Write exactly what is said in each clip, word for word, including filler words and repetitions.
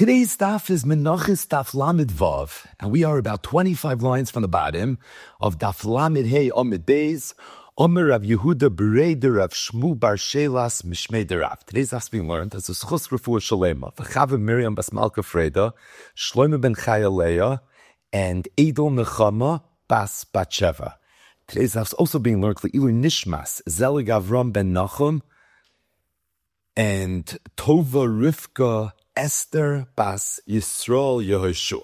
Today's daf is Menachos Daf Lamed Vav, and we are about twenty-five lines from the bottom of Daf Lamed Hey Amid Beis. Omer Rav Yehuda Bereder Rav Shmu Bar Shelas Mishmei Derav. Today's daf is being learned as a Schus Refuah Shalema. V'chava Miriam Bas Malka Freda, Shlomo Ben Chaya Leah, and Edel Nechama Bas Batsheva. Today's daf is also being learned Le'ilu Nishmas Zelig Avram Ben Nachum and Tova Rivka Esther Bas Yisrael Yehoshua.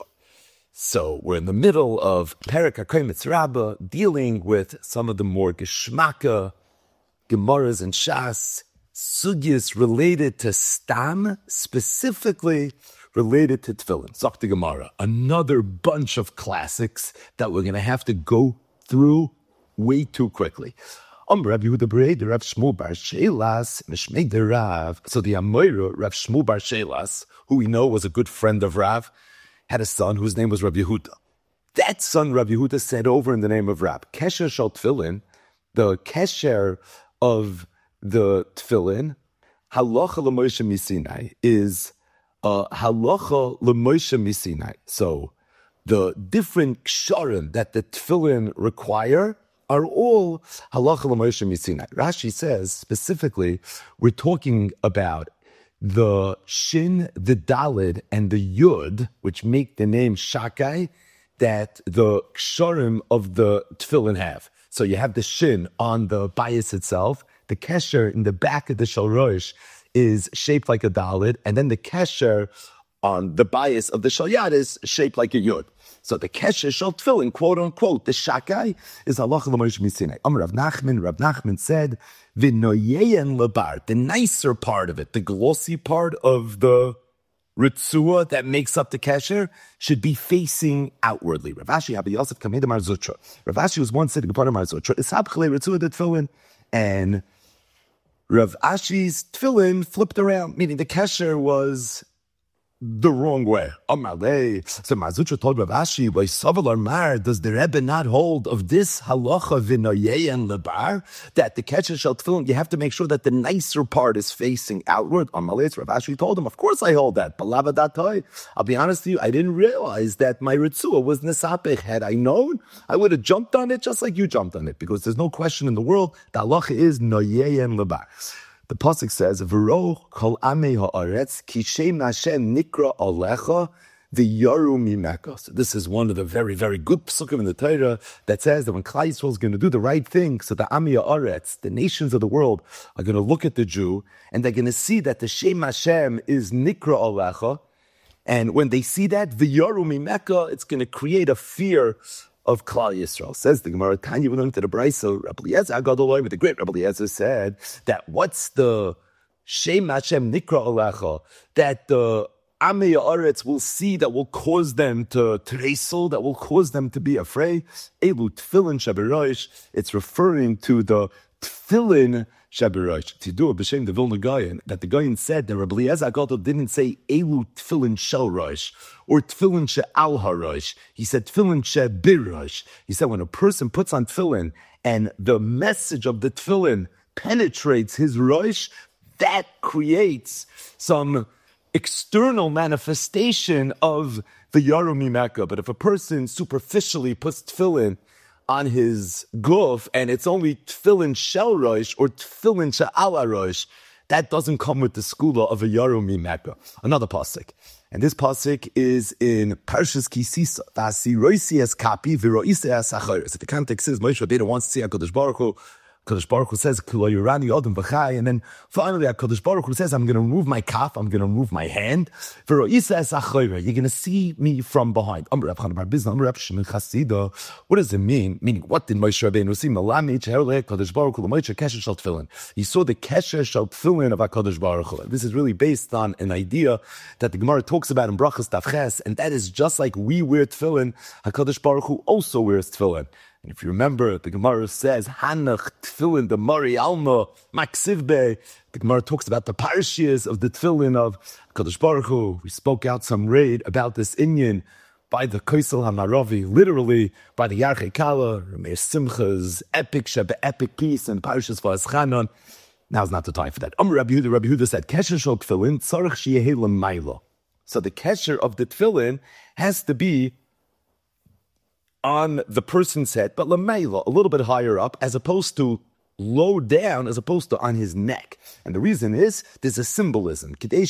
So we're in the middle of Perek HaKometz Rabbah, dealing with some of the more Geshmaka, Gemaras and Shas, sugyas related to Stam, specifically related to Tefillin. Zok the Gemara, another bunch of classics that we're going to have to go through way too quickly. Um, Rav Yehuda Bereder, Rav Shmu Bar Shelas, Mishmei Derav. So the Amoira, Rav Shmu Bar Shelas, who we know was a good friend of Rav, had a son whose name was Rav Yehuda. That son, Rav Yehuda, said over in the name of Rav, Kesher Shal Tefillin, the Kesher of the Tefillin, Halacha L'Moshe Misinai, is uh, Halacha L'Moshe Misinai. So the different ksharim that the Tefillin require are all halacha l'Moshe Misinai. Rashi says specifically, we're talking about the shin, the dalid, and the yud, which make the name shakai, that the ksharim of the tefillin have. So you have the shin on the bias itself, the kesher in the back of the shalrosh is shaped like a dalid, and then the kesher on the bias of the shalyad is shaped like a yud. So the kesher shal tefillin, quote unquote, the shakai is halacha l'Moshe Misinai. Amar Rav Nachman, Rav Nachman said, v'noyeyen lebar, the nicer part of it, the glossy part of the ritzua that makes up the kesher should be facing outwardly. Rav Ashi Rabbi Yosef Kamei de Mar Zutra. Rav Ashi was once sitting upon Mar Zutra. Ishab chalei ritzua de tefillin, and Rav Ashi's tefillin flipped around, meaning the kesher was the wrong way. Amalei. So Mazutra told Rav Ashi, by Saval Mar, does the Rebbe not hold of this halacha v'noyei and lebar, that the kesher shel tefillin, you have to make sure that the nicer part is facing outward? Amalei. Rav Ashi told him, of course I hold that. Balavadatoi. I'll be honest with you, I didn't realize that my ritzua was nesapech. Had I known, I would have jumped on it just like you jumped on it, because there's no question in the world, the halacha is noyei and lebar. The pasuk says, "V'ro kol amei haaretz ki shem Hashem nikra alecha v'yaru mimeka." So this is one of the very, very good pasukim in the Torah that says that when Klal Yisrael is going to do the right thing, so the amei haaretz, the nations of the world, are going to look at the Jew and they're going to see that the shem Hashem is nikra alecha, and when they see that v'yaru mimeka, it's going to create a fear of Klal Yisrael. Says the Gemara, Tanya, we learned to the Brayso, Rabbi Eliezer Agadol, but the great Rabbi Eliezer said that what's the Shem Hashem Nikra Alecha, that the Amei Haaretz will see, that will cause them to tresel, that will cause them to be afraid. Elu Tefillin Shaberosh, it's referring to the Tefillin Shaberosh. Tidur b'shem the Vilna Gaon, that the Gaon said that Rabbi Eliezer Agadol didn't say Elu Tefillin Shel Rosh or Tefillin She'al HaRosh. He said Tefillin She'bir-Rosh. He said when a person puts on Tefillin and the message of the Tefillin penetrates his Rosh, that creates some external manifestation of the Yaru Mimeka. But if a person superficially puts Tefillin on his guf, and it's only tefillin shel rosh or tefillin she'al rosh, that doesn't come with the skula of a yaru mimeka. Another pasuk, and this pasuk is in Parshas Kisisa. V'asiroisi es kapi v'roisi es achayres. The context is Moshe Rabbeinu wants to see HaKadosh Baruch Hu. HaKadosh Baruch Hu says, "K'lo yirani odom v'chai," and then finally HaKadosh Baruch Hu says, "I'm going to remove my kaf, I'm going to remove my hand. V'roisi es achayres. You're going to see me from behind." What does it mean? Meaning, what did Moshe Rabbeinu see? HaKadosh Baruch Hu l'Moshe kesher shel tefillin. He saw the kesher shel tefillin of HaKadosh Baruch Hu. This is really based on an idea that the Gemara talks about in Brachas Daf Ches, and that is just like we wear tefillin, HaKadosh Baruch Hu also wears tefillin. And if you remember, the Gemara says, Hanach Tefillin, the Mari Alma, Maksivbe. The Gemara talks about the parshias of the Tefillin of Kadosh Baruch Hu. We spoke out some raid about this Inyan by the Kaisel HaMaravi, literally by the Yarchei Kala, Rameir Simcha's epic Shebe epic piece and Parshas Va'eschanan. Now's not the time for that. Um, Rabbi Yehuda, Rabbi Yehuda said, Kesher Shal Tefillin, Tzarech Sheyehe L'mayla. So the kesher of the tefillin has to be on the person's head, but lameila, a little bit higher up, as opposed to low down, as opposed to on his neck. And the reason is, there's a symbolism. If the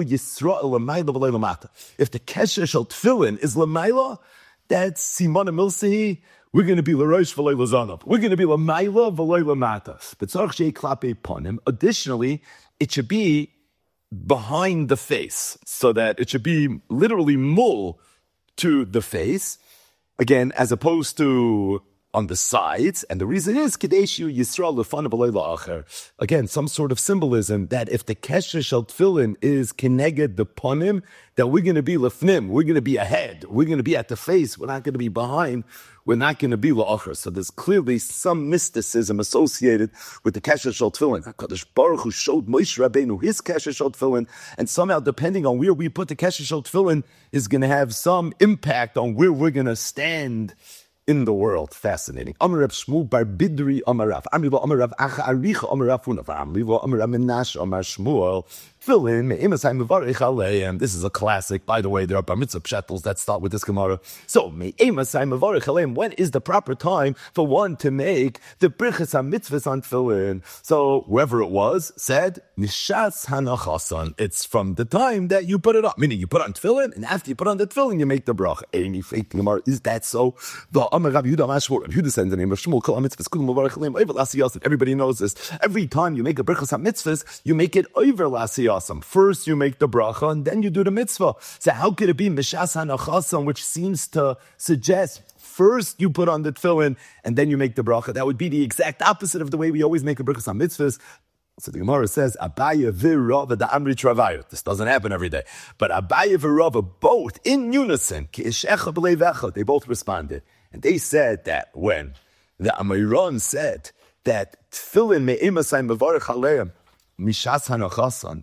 kesher shel tefillin is lameila, that's simana milsehi, we're going to be l'rosh v'loy l'zanav. We're going to be lameila v'loy l'matas. But tzarich shei klape ponim. Additionally, it should be behind the face, so that it should be literally mul to the face, again, as opposed to on the sides. And the reason is, Kadeshu Yisrael Lefanav Alei La'acher. Again, some sort of symbolism that if the kesher shel tefillin is keneged the ponim, that we're going to be lefnim, we're going to be ahead, we're going to be at the face, we're not going to be behind, we're not going to be la'acher. So there's clearly some mysticism associated with the kesher shel tefillin. HaKadosh Baruch Hu showed Moshe Rabbeinu his kesher shel tefillin, and somehow, depending on where we put the kesher shel tefillin, is going to have some impact on where we're going to stand in the world. Fascinating. Amar Rav Shmuel bar Bidri Amar Rav Amri lo Amar Rav Acha Aricha Amar Rav Huna Amri lo Amar Rav Menashe Amar Shmuel Tefillin me'emasai mevarich aleim. This is a classic. By the way, there are bar mitzvah pshetels that start with this Gemara. So me'emasai mevarich aleim. When is the proper time for one to make the brichas hamitzvahs on tefillin? So whoever it was said nishas hanachasan. It's from the time that you put it on. Meaning you put on tefillin, and after you put on the tefillin, you make the bracha. Any fake Gemara, is that so? The Amar Rav Yehuda Mashmur Rav Yehuda said in the name of Shmuel Kol hamitzvahs kulam mevarich aleim over l'asiyasam. Everybody knows this. Every time you make a brichas hamitzvahs, you make it over l'asiyasam. First, you make the bracha, and then you do the mitzvah. So how could it be mishas hanachasam, which seems to suggest first you put on the tefillin, and then you make the bracha? That would be the exact opposite of the way we always make a bracha on mitzvahs. So the Gemara says, Abaye v'Rava da Amri Travayot. This doesn't happen every day. But Abaye v'Rava, both in unison, Ki'ishecha b'lei vecha, they both responded. And they said that when the Amiron said that tefillin me'imasai mevarich aleim, mishas hanachasan,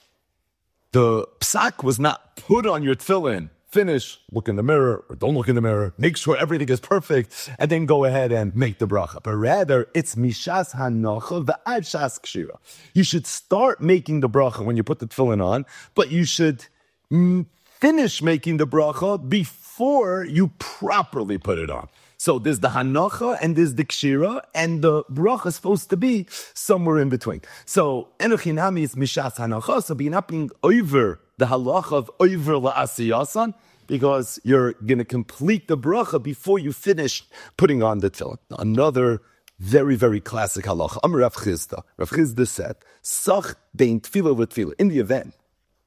the psak was not put on your tefillin, finish, look in the mirror, or don't look in the mirror, make sure everything is perfect, and then go ahead and make the bracha. But rather, it's mishas hanacha v'ad shas kshira. You should start making the bracha when you put the tefillin on, but you should mm, finish making the bracha before you properly put it on. So there's the hanacha and there's the kshira, and the bracha is supposed to be somewhere in between. So enochinami is mishas hanacha, so you're not being over the halacha of over la'asiyasan, because you're going to complete the bracha before you finish putting on the tefillin. Another very, very classic halacha. Amar Rav Chizda. Rav Chizda said, Sach bein tefillah v'tefillah. In the event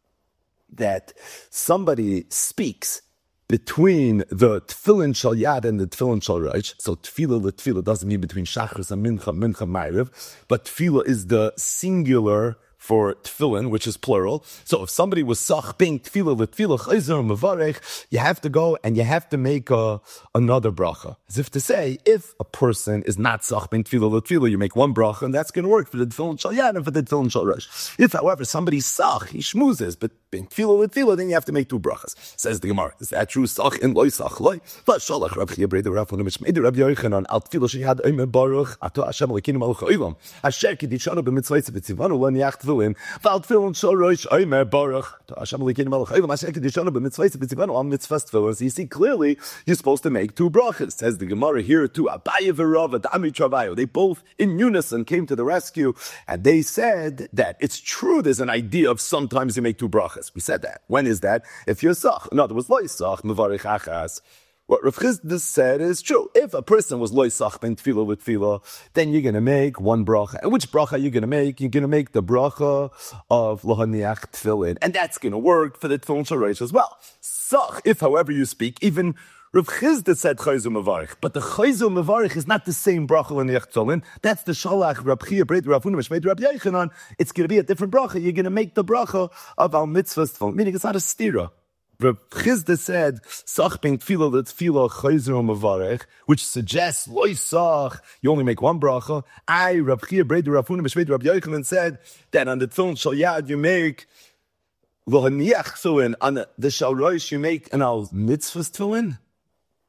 that somebody speaks between the tefillin shal yad and the tefillin shal rosh, so tefillah l'tefillah doesn't mean between shachris and mincha, mincha ma'ariv, but tefillah is the singular for tefillin, which is plural. So if somebody was sach being tefillah l'tefillah chayzer mevarech, you have to go and you have to make a, another bracha. As if to say, if a person is not sach being tefillah l'tefillah, you make one bracha, and that's going to work for the tefillin shal yad and for the tefillin shal rosh. If, however, somebody's sach, he shmoozes, but being tefillah l'tefillah, then you have to make two brachas. Says the Gemara, is that true? Sach in loy sach loy. But shalach Rabbi Yebreder Rav Huna Mishmei Rabbi Yochanan al tefillah sheyad omer baruch ato Hashem Elokeinu malach ha'olam asher kidishanu b'mitzvayis b'tzivanu lo niach tefillin v'al tefillin shal rosh omer baruch ato Hashem Elokeinu malach ha'olam asher kidishanu b'mitzvayis b'tzivanu al mitzvahs tefillin. So you see clearly you're supposed to make two brachas. Says the Gemara here too. Abaye v'Rava Amri Travayo. They both in unison came to the rescue, and they said that it's true. There's an idea of sometimes you make two brachas. We said that. When is that? If you're sach. In other words, loy sach, mevarich achas. What Rav Chizda said is true. If a person was loy sach ben tefillah with tefillah, then you're going to make one bracha. And which bracha are you going to make? You're going to make the bracha of lohaniach tefillin. And that's going to work for the tefillin shal rosh as well. Sach, if however you speak, even Rav Chizda said chayzu mevarich, but the chayzu mevarich is not the same bracha l'niach tefillin. That's the shalach Rab Chia Breder Rav Huna Mishmei Rabbi Yochanan. It's going to be a different bracha. You're going to make the bracha of al mitzvahs tefillin, meaning it's not a stira. Rab Chizda said sach bein tefillah l'tefillah chayzu mevarich, which suggests loy sach you only make one bracha. I Rab Chia Breder Rav Huna Mishmei Rabbi Yochanan said that on the tefillin shal yad you make l'haniach tefillin, on the, the shal rosh you make an al mitzvahs tefillin.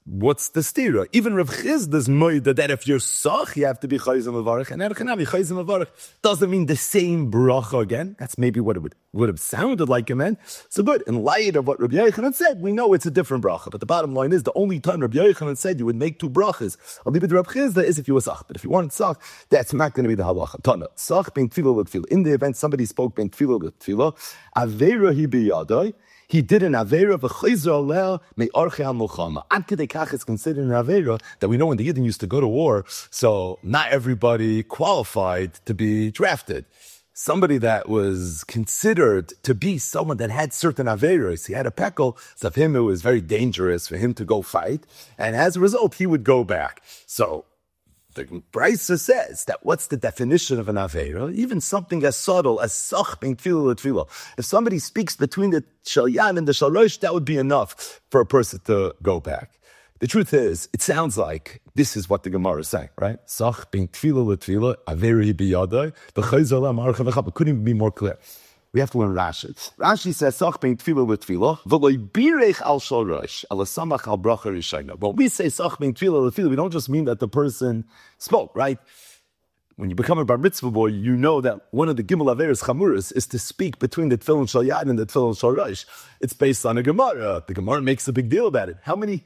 what's the stira? Even Rav Chizda's moida that if you're soch, you have to be chayzim avarich, and erchanavi chayzim avarich doesn't mean the same bracha again. That's maybe what it would, would have sounded like it meant. So good, in light of what Rabbi Yochanan said, we know it's a different bracha. But the bottom line is, the only time Rabbi Yochanan said you would make two brachas, I'll leave it to Rav Chizda, is if you were soch. But if you weren't soch, that's not going to be the halacha. Tana, soch being tefillah with tefillah. In the event somebody spoke being tefillah with tefillah, avera hi biyadai, he did an avera v'chayzer aleh me'archei ha-milchama. Ad kedei kach is considered an avera that we know when the Yidden used to go to war, so not everybody qualified to be drafted. Somebody that was considered to be someone that had certain averas, he had a pekel, so for him it was very dangerous for him to go fight, and as a result he would go back. So the Brisa says that what's the definition of an avera? Even something as subtle as sach being tefillah tefillah. If somebody speaks between the shalyan and the shalosh, that would be enough for a person to go back. The truth is, it sounds like this is what the Gemara is saying, right? Sach being tefillah tefillah, averi biyadai, v'chayzer la'marcha v'chab. It couldn't even be more clear. We have to learn Rashi. Rashi says, "Sach being tefillah with tefillah, v'loy birech al shorosh, ala samach al bracha rishayna." When we say "sach being tefillah with tefillah," we don't just mean that the person spoke, right? When you become a bar mitzvah boy, you know that one of the gimel averes chamuras is to speak between the tefillin shal yad and the tefillin shal rosh. It's based on a Gemara. The Gemara makes a big deal about it. How many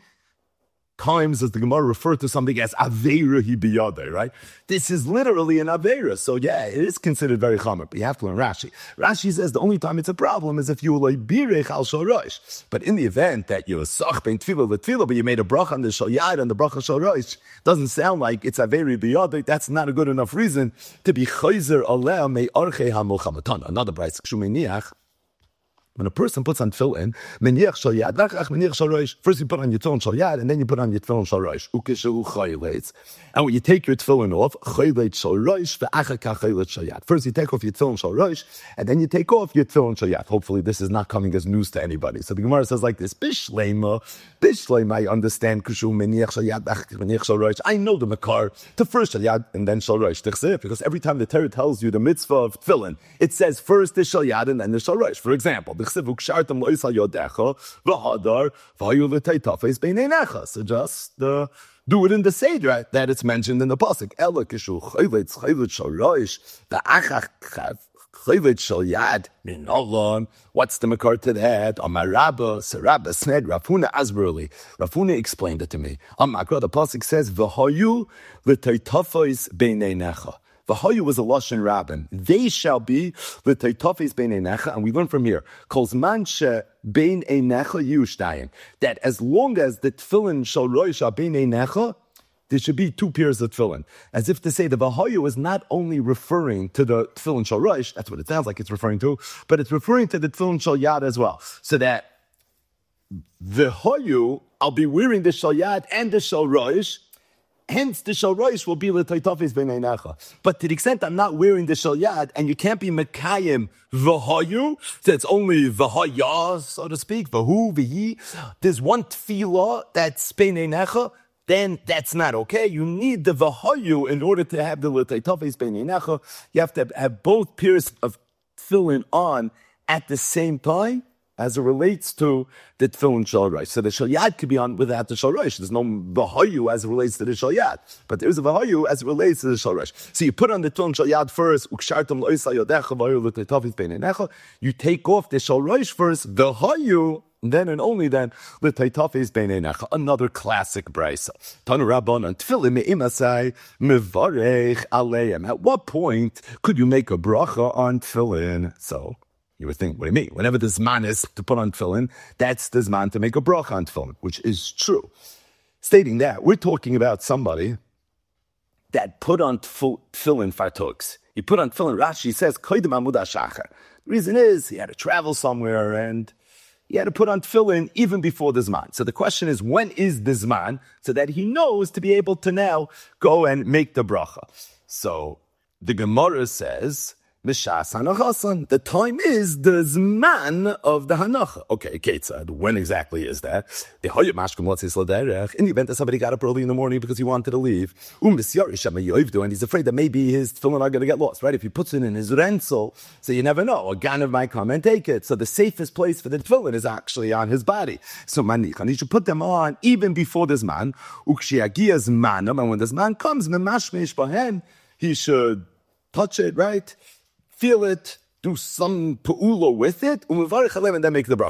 times does the Gemara refer to something as Aveira hi biyadeh, right? This is literally an Aveira. So yeah, it is considered very chamer, but you have to learn Rashi. Rashi says the only time it's a problem is if you will birech al shorosh. But in the event that you're a sach bein tefillah v'tefillah, but you made a bracha on the shal yad and the bracha shal rosh, doesn't sound like it's Aveira biyadeh. That's not a good enough reason to be chayzer aleh me'archei ha-milchama. Another brayz, k'shu when a person puts on tefillin, meniach shal yad, meniach shal rosh. First you put on your tefillin shal yad, and then you put on your tefillin shal rosh. Ukeshu chayleitz. And when you take your tefillin off, chayleitz shal rosh, ve'achaka chayleitz shal yad. First you take off your tefillin shal rosh, and then you take off your tefillin shal yad. Hopefully this is not coming as news to anybody. So the Gemara says like this: Bishleima, Bishleima. I understand kushu meniach shal yad, meniach shal rosh. I know the makar to first shal yad and then shal rosh. Because every time the Torah tells you the mitzvah of tefillin, it says first the shal yad and then the shal rosh. For example, so just uh, do it in the Seder that it's mentioned in the pasuk. What's the makar to that? Rafuna explained it to me. The pasuk says, "V'hayu l'taytafos beinei necha." V'hayu was a lashon rabbin. They shall be l'taytafos beinei necha, and we learn from here, kol zman she beinei necha yushtayim, that as long as the tefillin shall roish beinei necha, there should be two pairs of tefillin. As if to say the Vahayu is not only referring to the tefillin shal rosh, that's what it sounds like it's referring to, but it's referring to the tefillin shal yad as well. So that the Vahayu, I'll be wearing the shal yad and the shal rosh, hence the shal rosh will be l'taytafis b'nei necha. But to the extent I'm not wearing the shal yad, and you can't be mekayim Vahayu, so it's only Vahaya, so to speak, Vahu, Vihi, there's one tefillah that's b'nei necha, then that's not okay. You need the Vahayu in order to have the l'taytafis b'nei necha. You have to have both pairs of tefillin on at the same time as it relates to the tefillin shal rosh. So the shal yad could be on without the shal rosh. There's no Vahayu as it relates to the shal yad, but there is a Vahayu as it relates to the shal rosh. So you put on the tefillin shal yad first. You take off the shal rosh first. Vahayu. Then and only then, l'taytafis b'nei necha. Another classic brisa. Tanu Rabbanan tefillin me'imasai mevarech aleim. At what point could you make a bracha on tefillin? So you would think, what do you mean? Whenever the zman is to put on tefillin, that's the zman to make a bracha on tefillin, which is true. Stating that, we're talking about somebody that put on tefillin fartuks. He put on tefillin. Rashi says koydem amud hashachar. The reason is he had to travel somewhere and he had to put on tefillin even before the Zman. So the question is, when is the Zman? So that he knows to be able to now go and make the bracha. So the Gemara says B'shas hanachasan. The time is the zman of the hanacha. Okay, Ketzad, when exactly is that? The hoyot mashkum lotzis l'derech. In the event that somebody got up early in the morning because he wanted to leave, um b'syarish and he's afraid that maybe his tefillin are going to get lost, right? If he puts it in his rental, so you never know, a ganav might come and take it. So the safest place for the tefillin is actually on his body. So manichan, he should put them on even before this man. Ukshiagia zmanam, and when this man comes, memashmesh bahem, he should touch it, right? Feel it, do some pu'ulo with it, and then make the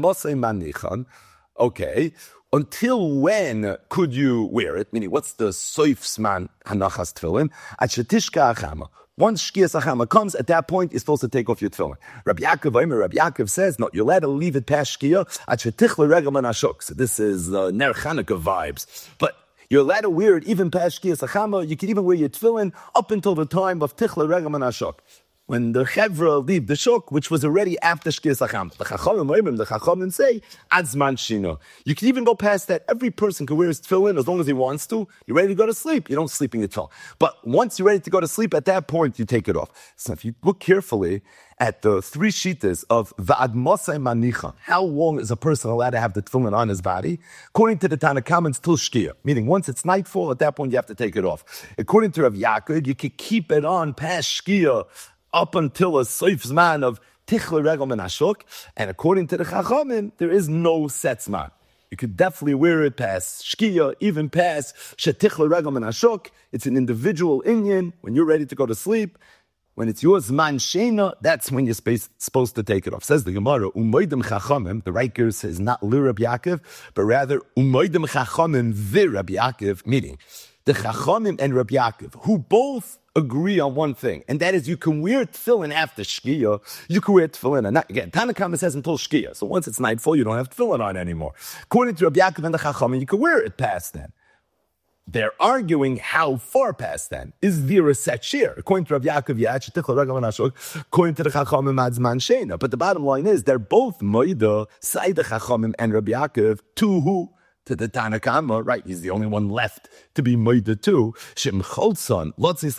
bracha. Okay, until when could you wear it? Meaning, what's the soifsman hanachas tefillin? At shetishka achama. Once shkias achama comes, at that point, you're supposed to take off your tefillin. Rabbi Yaakov, Rabbi Yaakov says, no, you're allowed to leave it past shkia at shetichla regel manashuk. So this is uh, Ner Chanukah vibes. But you're allowed to wear it even past shkias achama. You can even wear your tefillin up until the time of tichla regel manashuk, when the Chevra leave the Shuk, which was already after Shkiyas Acham. The Chachamim, the Chachamim say, Adzman Shino. You can even go past that. Every person can wear his tefillin as long as he wants to. You're ready to go to sleep. You don't sleep in your tefillin. But once you're ready to go to sleep, at that point, you take it off. So if you look carefully at the three shitas of Va'ad Mosai Manicha, how long is a person allowed to have the tefillin on his body? According to the Tanna Kama, till Shkiyah. Meaning, once it's nightfall, at that point, you have to take it off. According to Rav Yaakov, you can keep it on past Shkiyah up until a soif zman of tichle regel menashuk, and according to the Chachamim, there is no set zman. You could definitely wear it past shkia, even past shetichle regel menashuk. It's an individual inyan. When you're ready to go to sleep, when it's your zman shena, that's when you're supposed to take it off. Says the Gemara, umoidim Chachamim, the right gear says not li Rabbi Yaakov, but rather umoidim Chachamim vi Rabbi Yaakov, meaning the Chachamim and Rabbi Yaakov, who both agree on one thing, and that is you can wear tefillin after shkia, you can wear tefillin, and not, again, Tanna Kama says until shkia, so once it's nightfall, you don't have tefillin on anymore. According to Rabbi Yaakov and the Chachamim, you can wear it past then. They're arguing how far past then. Is there a set shear? According to Rabbi Yaakov, yeah, according to the Chachamim, Adzman Shena. But the bottom line is, they're both Moida, Sai the Chachamim and Rabbi Yaakov, to who? To the Tanna Kama, right? He's the only one left to be Moida too. Shem Cholson,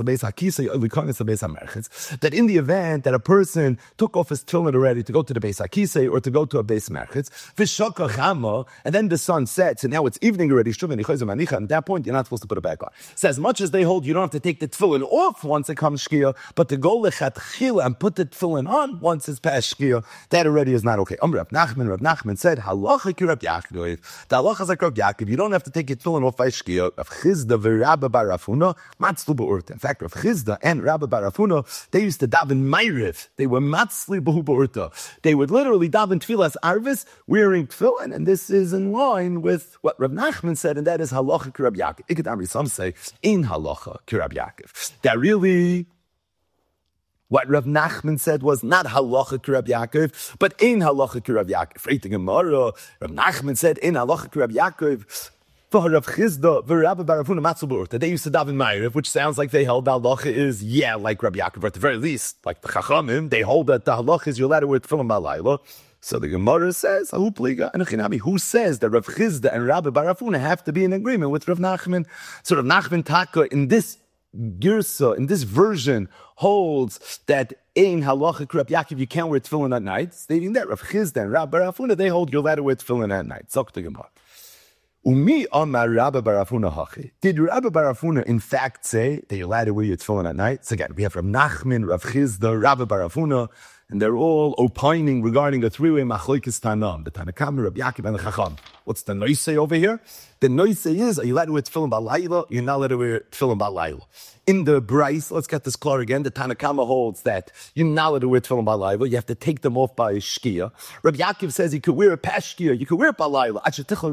that in the event that a person took off his tefillin already to go to the Beis HaKisei or to go to a Beis Merchitz, and then the sun sets, and now it's evening already, and at that point, you're not supposed to put it back on. So as much as they hold, you don't have to take the tefillin off once it comes Shkia, but to go lechatchila and put the tefillin on once it's past Shkia, that already is not okay. Um, Rav Nachman, Rav Nachman said, halacha ki Rav Yaakov. The halacha is like Rav Yaakov. You don't have to take your tefillin off by Shkia. Rav Chizda v'Rabba bar Afuna matzlu b'urta. In fact, Rav Chizda and Rabba bar Afuna, they used to daven ma'ariv. They were matzli b'urta. They would literally daven tefillas arvis wearing tefillin, and this is in line with what Rav Nachman said, and that is halacha ki Rav Yaakov. Ikadamri, some say in halacha ki Rav Yaakov. That really, what Rav Nachman said was not halacha ki Rav Yaakov, but in halacha ki Rav Yaakov. Right, the Gemara, Rav Nachman said in halacha ki Rav Yaakov. For Rav Chizda, v'Rabba bar Afuna matzlu b'urta. They used to daven ma'ariv, which sounds like they held the halacha is, yeah, like Rabbi Yaakov, or at the very least, like the Chachamim, they hold that the halacha is you're allowed to wear tefillin b'alayla. So the Gemara says, who says that Rav Chizda and Rabbi bar Afuna have to be in agreement with Rav Nachman? So Rav Nachman Taka, in this girsa, in this version, holds that in halacha ki Rabbi Yaakov, you can't wear tefillin at night, stating that Rav Chizda and Rabbi bar Afuna, they hold you're allowed to wear tefillin at night. Zok the Gemara. Umi Amar Rabba bar Afuna hachi. Did Rabba bar Afuna in fact say that you're allowed to wear your tefillin at night? So again, we have Rav Nachman, Rav Chizda, Rabba bar Afuna, and they're all opining regarding a three-way machlokes Tanam, the Tanna Kama, Rabbi Yaakov, and the Chacham. What's the noise over here? The noise is, are you allowed to wear tefillin b'alayla? You're not allowed to wear tefillin b'alayla. In the Bryce, let's get this clear again, the Tanna Kama holds that you're not allowed to wear tefillin b'alayla. You have to take them off by shkia. Rabbi Yaakov says you could wear it past shkia, you could wear it b'alayla.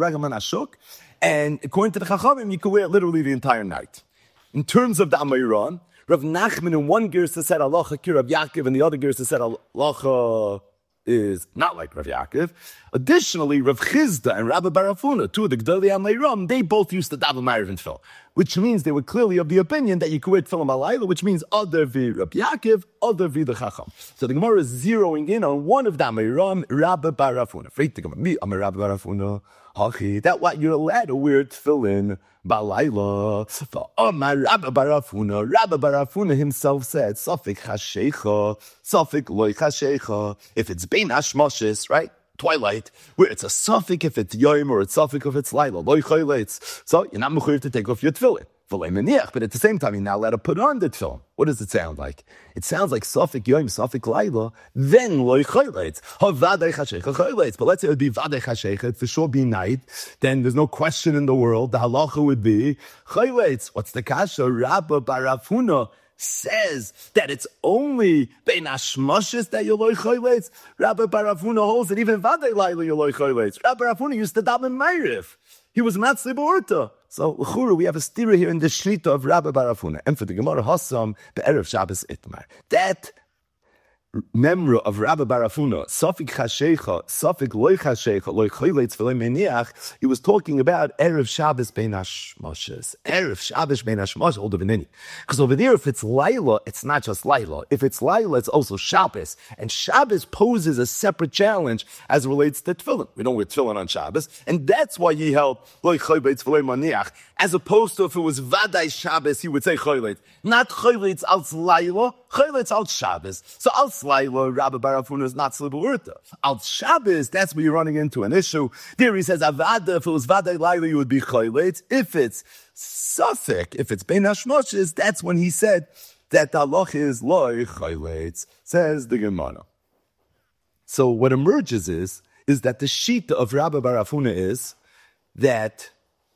And according to the Chachamim, you could wear it literally the entire night. In terms of the Amiran, Rav Nachman in one girsa said halacha ki Rav Yaakov, and the other girsa said halacha is not like Rav Yaakov. Additionally, Rav Chizda and Rabbi bar Afuna, two of the Gdolei Amiram, they both used to daven ma'ariv and tefillin. which means they were clearly of the opinion that you could wear tefillin balayla, which means other vi Rabbi Yaakov, other vi the Chacham. So the Gemara is zeroing in on one of them, Ram Rabbi Bar Afuna. Freit the Gemara, me, I'm a Rabbi Bar Afuna. Hachi, that what you're allowed to wear tefillin balayla. For Amar Rabbi Bar Afuna, Rabbi Bar Afuna himself said, Safik chashecha, Safik loy chashecha. If it's bein hashmoshes, right? Twilight, where it's a suffix if it's yom or it's suffix if it's laila, loy chayleitz. So you're not mechuyev to take off your tefillin. But at the same time, you're not allowed to put on the tefillin. What does it sound like? It sounds like suffix yom, suffix laila, then loy chayleitz. Havadei chashecha chayleitz. But let's say it would be vadei chashecha, for sure be night. Then there's no question in the world. The halacha would be chayleitz. What's the kasha? Rabba Bar Afuna says that it's only bein hashmoshes that you're loy chayleitz. Rabbi Bar Afuna holds that even vadei laila you're loy chayleitz. Rabbi Bar Afuna used to daven meirif. He was matzli b'orta. So l'chura we have a stira here in the shlita of Rabbi Bar Afuna. And for the Gemara Hassam be'erev Shabbos Itmar. That memra of Rabbi Bar Afuna, Safik chashecha, Safik loy chashecha, loy chayleitz v'loy meniach, he was talking about Erev Shabbos bein hashmoshes. Erev Shabbos bein hashmoshes, older than any. Because over there, if it's Laila, it's not just Laila. If it's Laila, it's also Shabbos. And Shabbos poses a separate challenge as it relates to tefillin. We don't wear tefillin on Shabbos. And that's why he held loy chayleitz v'loy meniach. As opposed to if it was Vadai Shabbos, he would say chayleitz. Not chayleitz als Laila, chayleitz als Shabbos. So als Laila, Rabbi Bar Afuna is not Sliburta. Al Shabbos, that's where you're running into an issue. There he says, Avada, if it was Vadai Laila, you would be Chaylet. If it's Safek, if it's Bein Hashmoshes, that's when he said that the halach is Loi Chaylet, says the Gemara. So what emerges is, is that the shita of Rabbi Bar Afuna is that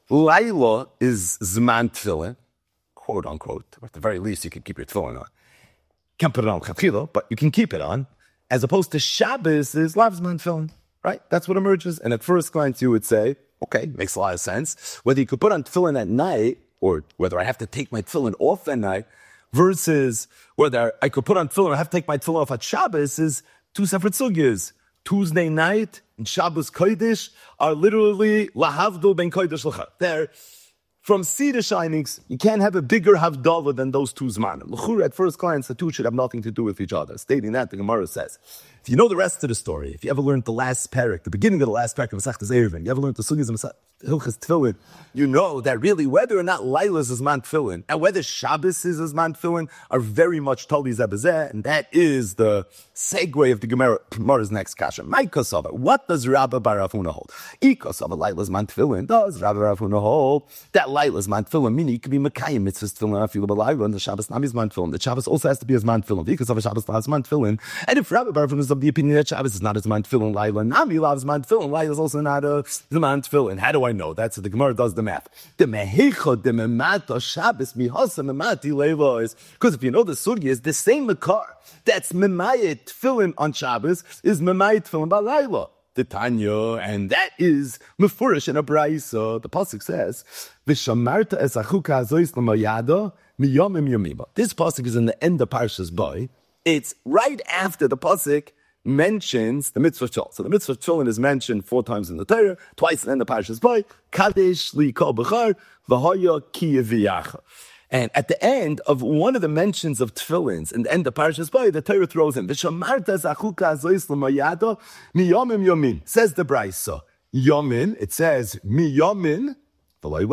Laila is Zman Tefillin, quote unquote, or at the very least you can keep your tefillin on. Can't put it on Chatchila, but you can keep it on, as opposed to Shabbos is Lavzman Tefillin, right? That's what emerges. And at first glance, you would say, okay, makes a lot of sense. Whether you could put on tefillin at night, or whether I have to take my tefillin off at night, versus whether I could put on tefillin or I have to take my tefillin off at Shabbos is two separate sugyas. Tuesday night and Shabbos Kodesh are literally lahavdul ben Kodesh l'cha. They're from sea to shinings. You can't have a bigger havdalah than those two zmanim. L'chura, at first glance, the two should have nothing to do with each other. Stating that, the Gemara says, if you know the rest of the story, if you ever learned the last parak, the beginning of the last parak of Masechtas Eruvin, you ever learned the sugyas of Hilchas Tefillin, you know that really whether or not Lailas is man tefillin and whether Shabbos is as man tefillin are very much totally zebazeh, and that is the segue of the Gemara, Gemara's next kasha. My kosava, what does Rabbi Bar Afuna hold? I kosava Lailas man tefillin. Does Rabbi Bar Afuna hold that Lailas man tefillin? Meaning it could be Mekayim mitzvahs tefillin afilu b'Laila, and the Shabbos nam is man tefillin. The Shabbos also has to be as man tefillin. I kosava Shabbos is man tefillin. And if Rabbi Bar Afuna is of the opinion that Shabbos is not as man tefillin, Laila nami loves man tefillin. Laila is also not a man tefillin. How do I know? That's the Gemara does the math. The mehecha, the memata Shabbos mihasa memati leila is because if you know the sugi is the same makar that's memayit tefillin on Shabbos is memayit tefillin balayla. The Tanya, and that is mefurish in a brayso. The pasuk says, "V'shamarta es achuka azois l'mayada miyomim yomima." This pasuk is in the end of Parshas Bo. It's right after the pasuk mentions the mitzvah tefillin. So the mitzvah tefillin is mentioned four times in the Torah, twice in the Parshas Bo. Kadesh li kol b'char v'haya ki yaviyacha. And at the end of one of the mentions of tefillins, in the end of Parshas Bo, the Torah throws in v'shamarta zachuka azois l'mayada miyomim yomin. Says the brayso yomin. It says miyomin. Right?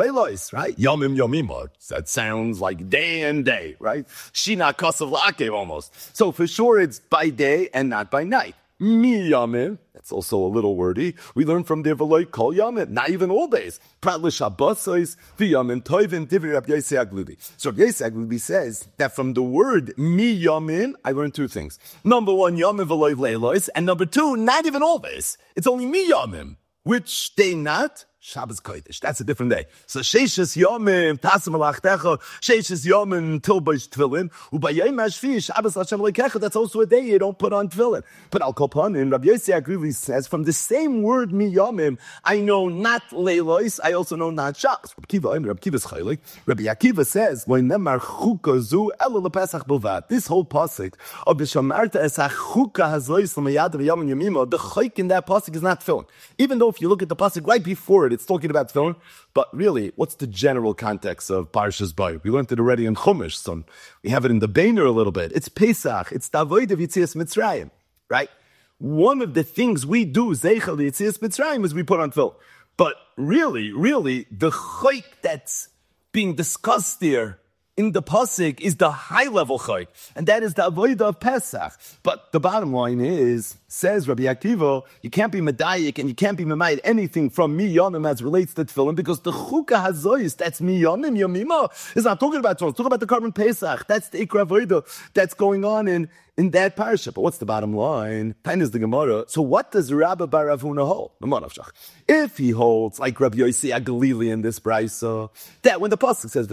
Yomim yomimot. That sounds like day and day, right? Shina kasav la'akev almost. So for sure it's by day and not by night. Mi yomim. That's also a little wordy. We learn from the V'loi kol yomim. Not even all days. Prat l'shabbosos v'yomim toivin divrei Rabbi Yosei Agludi. So Rabbi Yosei Agludi says that from the word mi yomim, I learned two things. Number one, yomim v'loi leilos. And number two, not even all days. It's only mi yomim. Which day not? Shabbos Kodesh. That's a different day. So Sheishes Yomim, Tasim Alachtecha, Sheishes Yomim, Tilbosh Tefillin, Ubayayim Hashvi, Shabbos Hashem Lekecha, that's also a day you don't put on Tefillin. But Al Kopanim, Rabbi Yosei Agrivi says, from the same word Mi Yomim, I know not Leilos, I also know not Shabbos. Rabbi Kiva, Rabbi Kiva's Chaylik, Rabbi Akiva says, Lo Nemar Chuka Zu, Elo LePesach Bilvad. This whole pasuk of B'Shamarta Es HaChuka Hazlois L'Mayad V'Yomim Yomimo, the Chayk in that pasuk is not Tefillin. Even though if you look at the pasuk right before word, it's talking about tefillin. But really, what's the general context of Parshas Bayit? We learned it already in Chumash, so we have it in the Beiner a little bit. It's Pesach. It's the Avodah of Yetzias Mitzrayim, right? One of the things we do, Zeichel Yetzias Mitzrayim, is we put on tefillin. But really, really, the chayk that's being discussed here in the pasuk is the high-level chayk, and that is the avodah of Pesach. But the bottom line is, says Rabbi Akiva, you can't be medayik and you can't be memayit anything from miyanim as relates to tefillin, because the chukah hazoyis, that's miyanim yomima, is not talking about tefillin, it's talking about the carbon Pesach. That's the ikra avodah that's going on in in that parasha. But what's the bottom line? Tain is the Gemara. So what does Rabbi Bar Avuna hold? If he holds like Rabbi Yossi HaGalili in this brisa, that when the pasuk says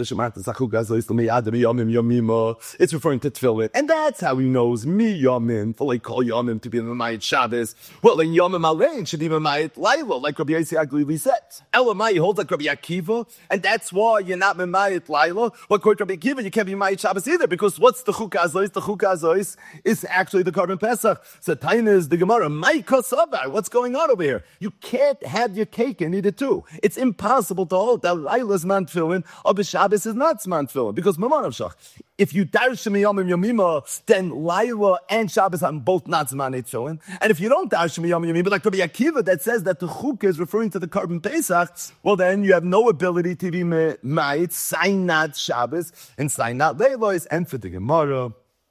it's referring to tefillin, and that's how he knows mi yomim, for like call yomim to be in the Mayit Shabbos. Well, in yomim alein should be Mayit Laila, like Rabbi Yossi HaGalili said. Elamai he holds like Rabbi Akiva, and that's why you're not Mayit Laila. Well, according to Rabbi Akiva, you can't be Mayit Shabbos either, because what's the chukah azois? The chukah azois is actually the carbon Pesach. So Taina is the Gemara. My kosavar. What's going on over here? You can't have your cake and eat it too. It's impossible to hold that Laila is man tefillin or B'Shabbos is not man tefillin, because Maman of Shach. If you darshan miyamim yomima, then Laila and Shabbos are both not zmanei tefillin. And if you don't darshan miyamim yomima, like Rabbi Akiva that says that the chukah is referring to the carbon Pesach, well then you have no ability to be ma'it, sign not Shabbos, and sign not Leilos. And for the Gemara,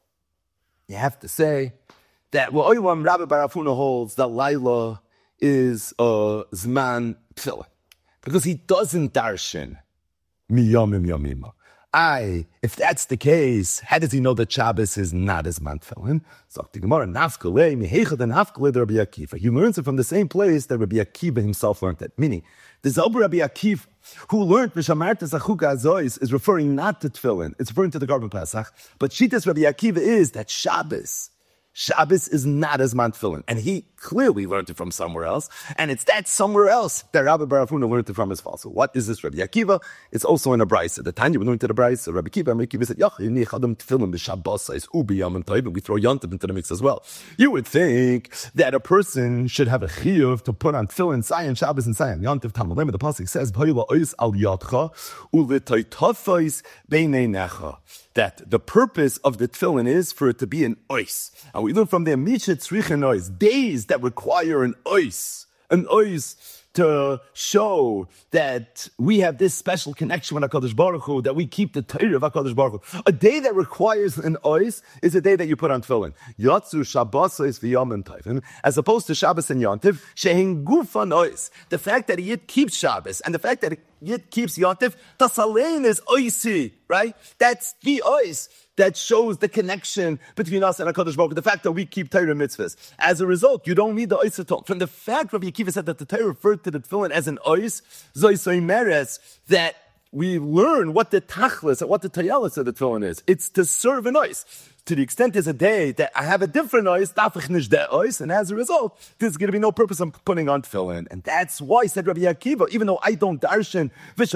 you have to say that well, Oilam Rabbi Bar Avuna holds that Laila is a zman tefillin, because he doesn't darshan miyamim yomima. I, if that's the case, how does he know that Shabbos is not as man tefillin? So the Gemara, nafkalei mihechad and nafkalei the Rabbi Akiva. He learns it from the same place that Rabbi Akiva himself learned it. Meaning, the Zobar Rabbi Akiva, who learned Mishamartas Achuka Azois, is referring not to tefillin, it's referring to the carbon Pesach. But Shitas Rabbi Akiva is that Shabbos, Shabbos is not as man tefillin, and he clearly learned it from somewhere else, and it's that somewhere else that Rabbi Bar Avuna learned it from his father. So what is this Rabbi Akiva? It's also in a brayso. The Tanya we learned to the brayso. Rabbi Akiva, Rabbi Akiva said, "Yach yini chadam tefillin b'Shabbos is ubi yom toiv," and we throw yontiv into the mix as well. You would think that a person should have a chiyuv to put on tefillin, Sayan Shabbos and Sayan yontiv. Tamalem, the pasuk says, "B'hoyla ois al yadcha uletoitafos beinei necha." That the purpose of the tefillin is for it to be an ois. And we learn from there, Misha tzrichen ois, days that require an ois. An ois to show that we have this special connection with HaKadosh Baruch Hu, that we keep the Torah of HaKadosh Baruch Hu. A day that requires an ois is a day that you put on tefillin. Yatzu Shabbos is v'yomim tovim, as opposed to Shabbos and Yontiv, shehin gufan ois. The fact that Yid keeps Shabbos and the fact that Yid keeps Yontiv, tasalein is oisi, right? That's the ois that shows the connection between us and HaKadosh Baruch Hu, the fact that we keep Torah mitzvahs. As a result, you don't need the ois at all. From the fact Rabbi Akiva said that the Torah referred to the tefillin as an ois, zoy meres, that we learn what the tachlis and what the tayalis of the tefillin is. It's to serve an ois. To the extent there's a day that I have a different ois, dafich nish de ois, and as a result, there's going to be no purpose in putting on tefillin. And that's why, said Rabbi Akiva, even though I don't darshan,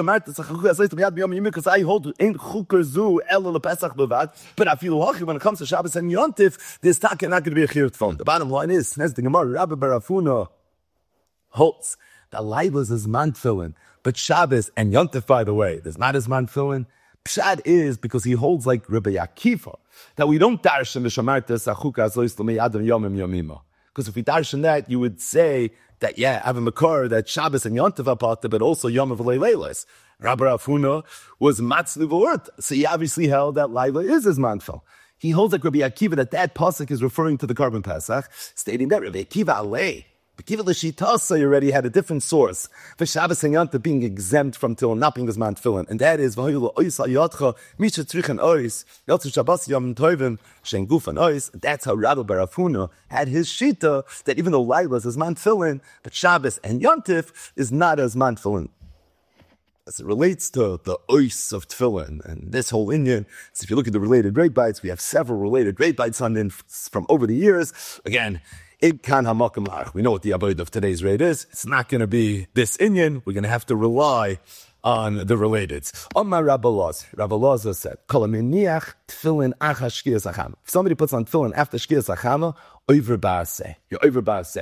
because I hold in chuker zu el lepesach bevad, but I feel hachi when it comes to Shabbos and Yontif, there's not going to be a chiyuv tefillin. The bottom line is, as the Gemara, Rabbi Bar Avuna holds that Lailas is man tefillin, but Shabbos and Yontif, by the way, there's not as man tefillin. Pshad is because he holds like Rabbi Akiva that we don't darshan v'shamartas achuka azois l'meyadam yomim yomima. Because if we darshan that, you would say that yeah, having makar that Shabbos and Yontiv apata, but also Yom V'leileilas. Rabbi Avuna was matzli v'ort, so he obviously held that Laila is his manfel. He holds like Rabbi Akiva that that pasuk is referring to the carbon Pesach, stating that Rabbi Akiva alei. Akiva l'shitasa already had a different source for Shabbos and Yontif being exempt from till not being as man tefillin, and that is v'hoyla ois ayatcha misha tzrichen ois yotzu Shabbos yom tovim shen gufan ois. That's how Rabbi Bar Avuna had his shita that even though Laila is as man tefillin, but Shabbos and Yontif is not as man tefillin. As it relates to the ois of tefillin and this whole Indian, so if you look at the related rate bites, we have several related rate bites on in from over the years. Again, we know what the avodah of today's rate is. It's not going to be this Indian. We're going to have to rely on the relateds. Omar Rabbi Loz. Rabbi Loz said, if somebody puts on tefillin after shkiyas achama, over ba'aseh. You're over ba'aseh.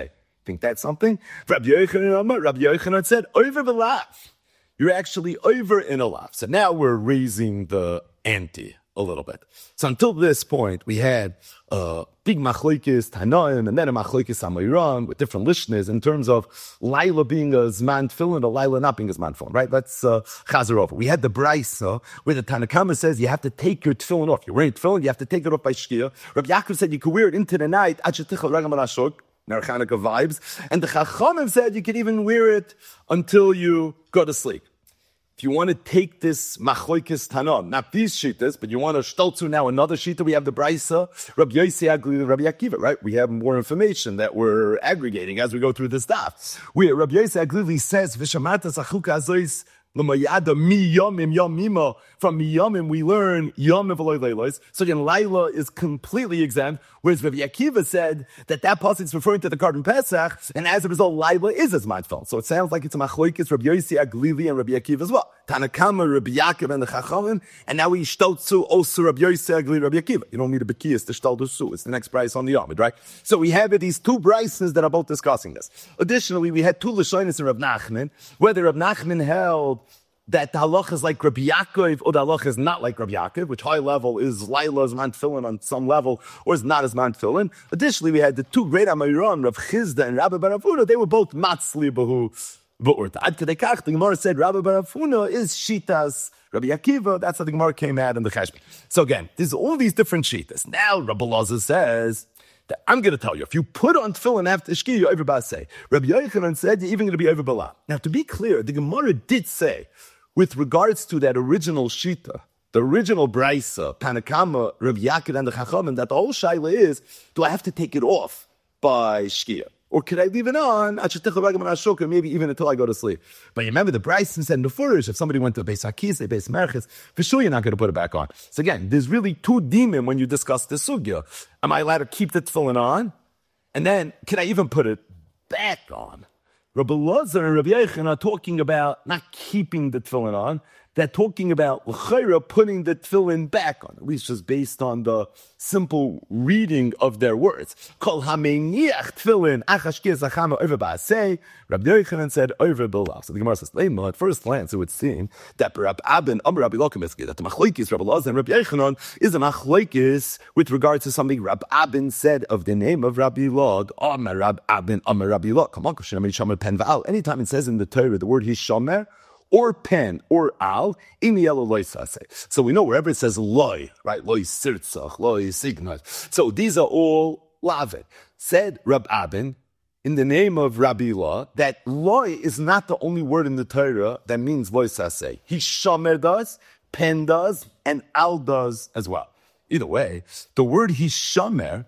Think that's something? Rabbi Yochanan, Rabbi Yochanan said, over the lav. You're actually over in a lav. So now we're raising the ante a little bit. So until this point, we had a big machlokes Tanaim, and then a machlokes Amoiran with different lishnas in terms of Laila being a Zman Tefillin or Laila not being a Zman Tefillin, right? Let's uh, chazer over. We had the Braisa where the Tanakama says you have to take your Tefillin off. You're wearing Tefillin, you have to take it off by Shkia. Rabbi Yaakov said you could wear it into the night, Achetichel Regam Rashok, Ner Chanukah vibes. And the Chachamim said you could even wear it until you go to sleep. If you want to take this machlokes Tanam, not these shitas, but you want to shtolzu now another shita, we have the Braisa, Rabbi Yossi Agli, Rabbi Akiva, right? We have more information that we're aggregating as we go through this stuff. We Rabbi Yossi Agli says, "V'shamata sachuka azois l'mayada mi yomim yomima." From miyamim we learn yomim v'loy leilos. So again, Laila is completely exempt. Whereas Rabbi Akiva said that that pasuk is referring to the Karban Pesach, and as a result, Laila is a Zman Tefillin. So it sounds like it's a machlokes Rabbi Yossi Aglili and Rabbi Akiva as well. Tanakama, Rabbi Yaakov, and the Chachamim, and now we shtolzu also Rabbi Yossi Aglili, Rabbi Akiva. You don't need a bekiyas to shtolzu. It's the next price on the Yomid, right? So we have these two brises that are both discussing this. Additionally, we had two Lashonis in Rav Nachman, whether Rav Nachman held that the halach is like Rabbi Yaakov, or the halach is not like Rabbi Yaakov, which high level is Laila's man tefillin on some level, or is not as man tefillin. Additionally, we had the two great Amoiran, Rav Chizda and Rabbi Bar Avuna. They were both matzli b'hu v'urta. Ad kedei kach, the Gemara said Rabbi Bar Avuna is shitas Rabbi Akiva. That's how the Gemara came out in the Cheshbon. So again, there's all these different shitas. Now Rabbi Lazar says that I'm going to tell you, if you put on tefillin after shkia, you're over b'aseh. Rabbi Yochanan said you're even going to be over b'la. Now, to be clear, the Gemara did say, with regards to that original shita, the original brisa, Tanakama, Rabbi Yaakov, and the Chachamim, that the whole shaila is, do I have to take it off by shkia? Or could I leave it on, maybe even until I go to sleep? But you remember the brisa said in the Furish, if somebody went to a Beis Hakis, a Beis Merches, for sure you're not going to put it back on. So again, there's really two demon when you discuss the sugya. Am I allowed to keep the tefillin on? And then, can I even put it back on? Rabbi Lazar and Rabbi Yochanan are talking about not keeping the tefillin on. They're talking about l'chayra putting the tefillin back on, at least just based on the simple reading of their words. Kol hameniach tefillin achashkir zachama over ba'aseh. Rabbi Yochanan said over b'lav. So the Gemara says, at first glance, it would seem that Rabbi Abin, Amar Rabbi Lokim, that the machlokes Rabbi Lazar and Rabbi Yochanan is a machlokes with regards to something Rabbi Abin said of the name of Rabbi Lod. Amar Rabbi Abin, Amar Rabbi Lod. Anytime it says in the Torah the word hishomer, or pen, or al, so we know wherever it says loy, right, loy sirtzach, loy signat. So these are all lavet. Said Rab Abin, in the name of Rabbi Law, that loy is not the only word in the Torah that means loy saseh. Hishomer does, pen does, and al does as well. Either way, the word hishomer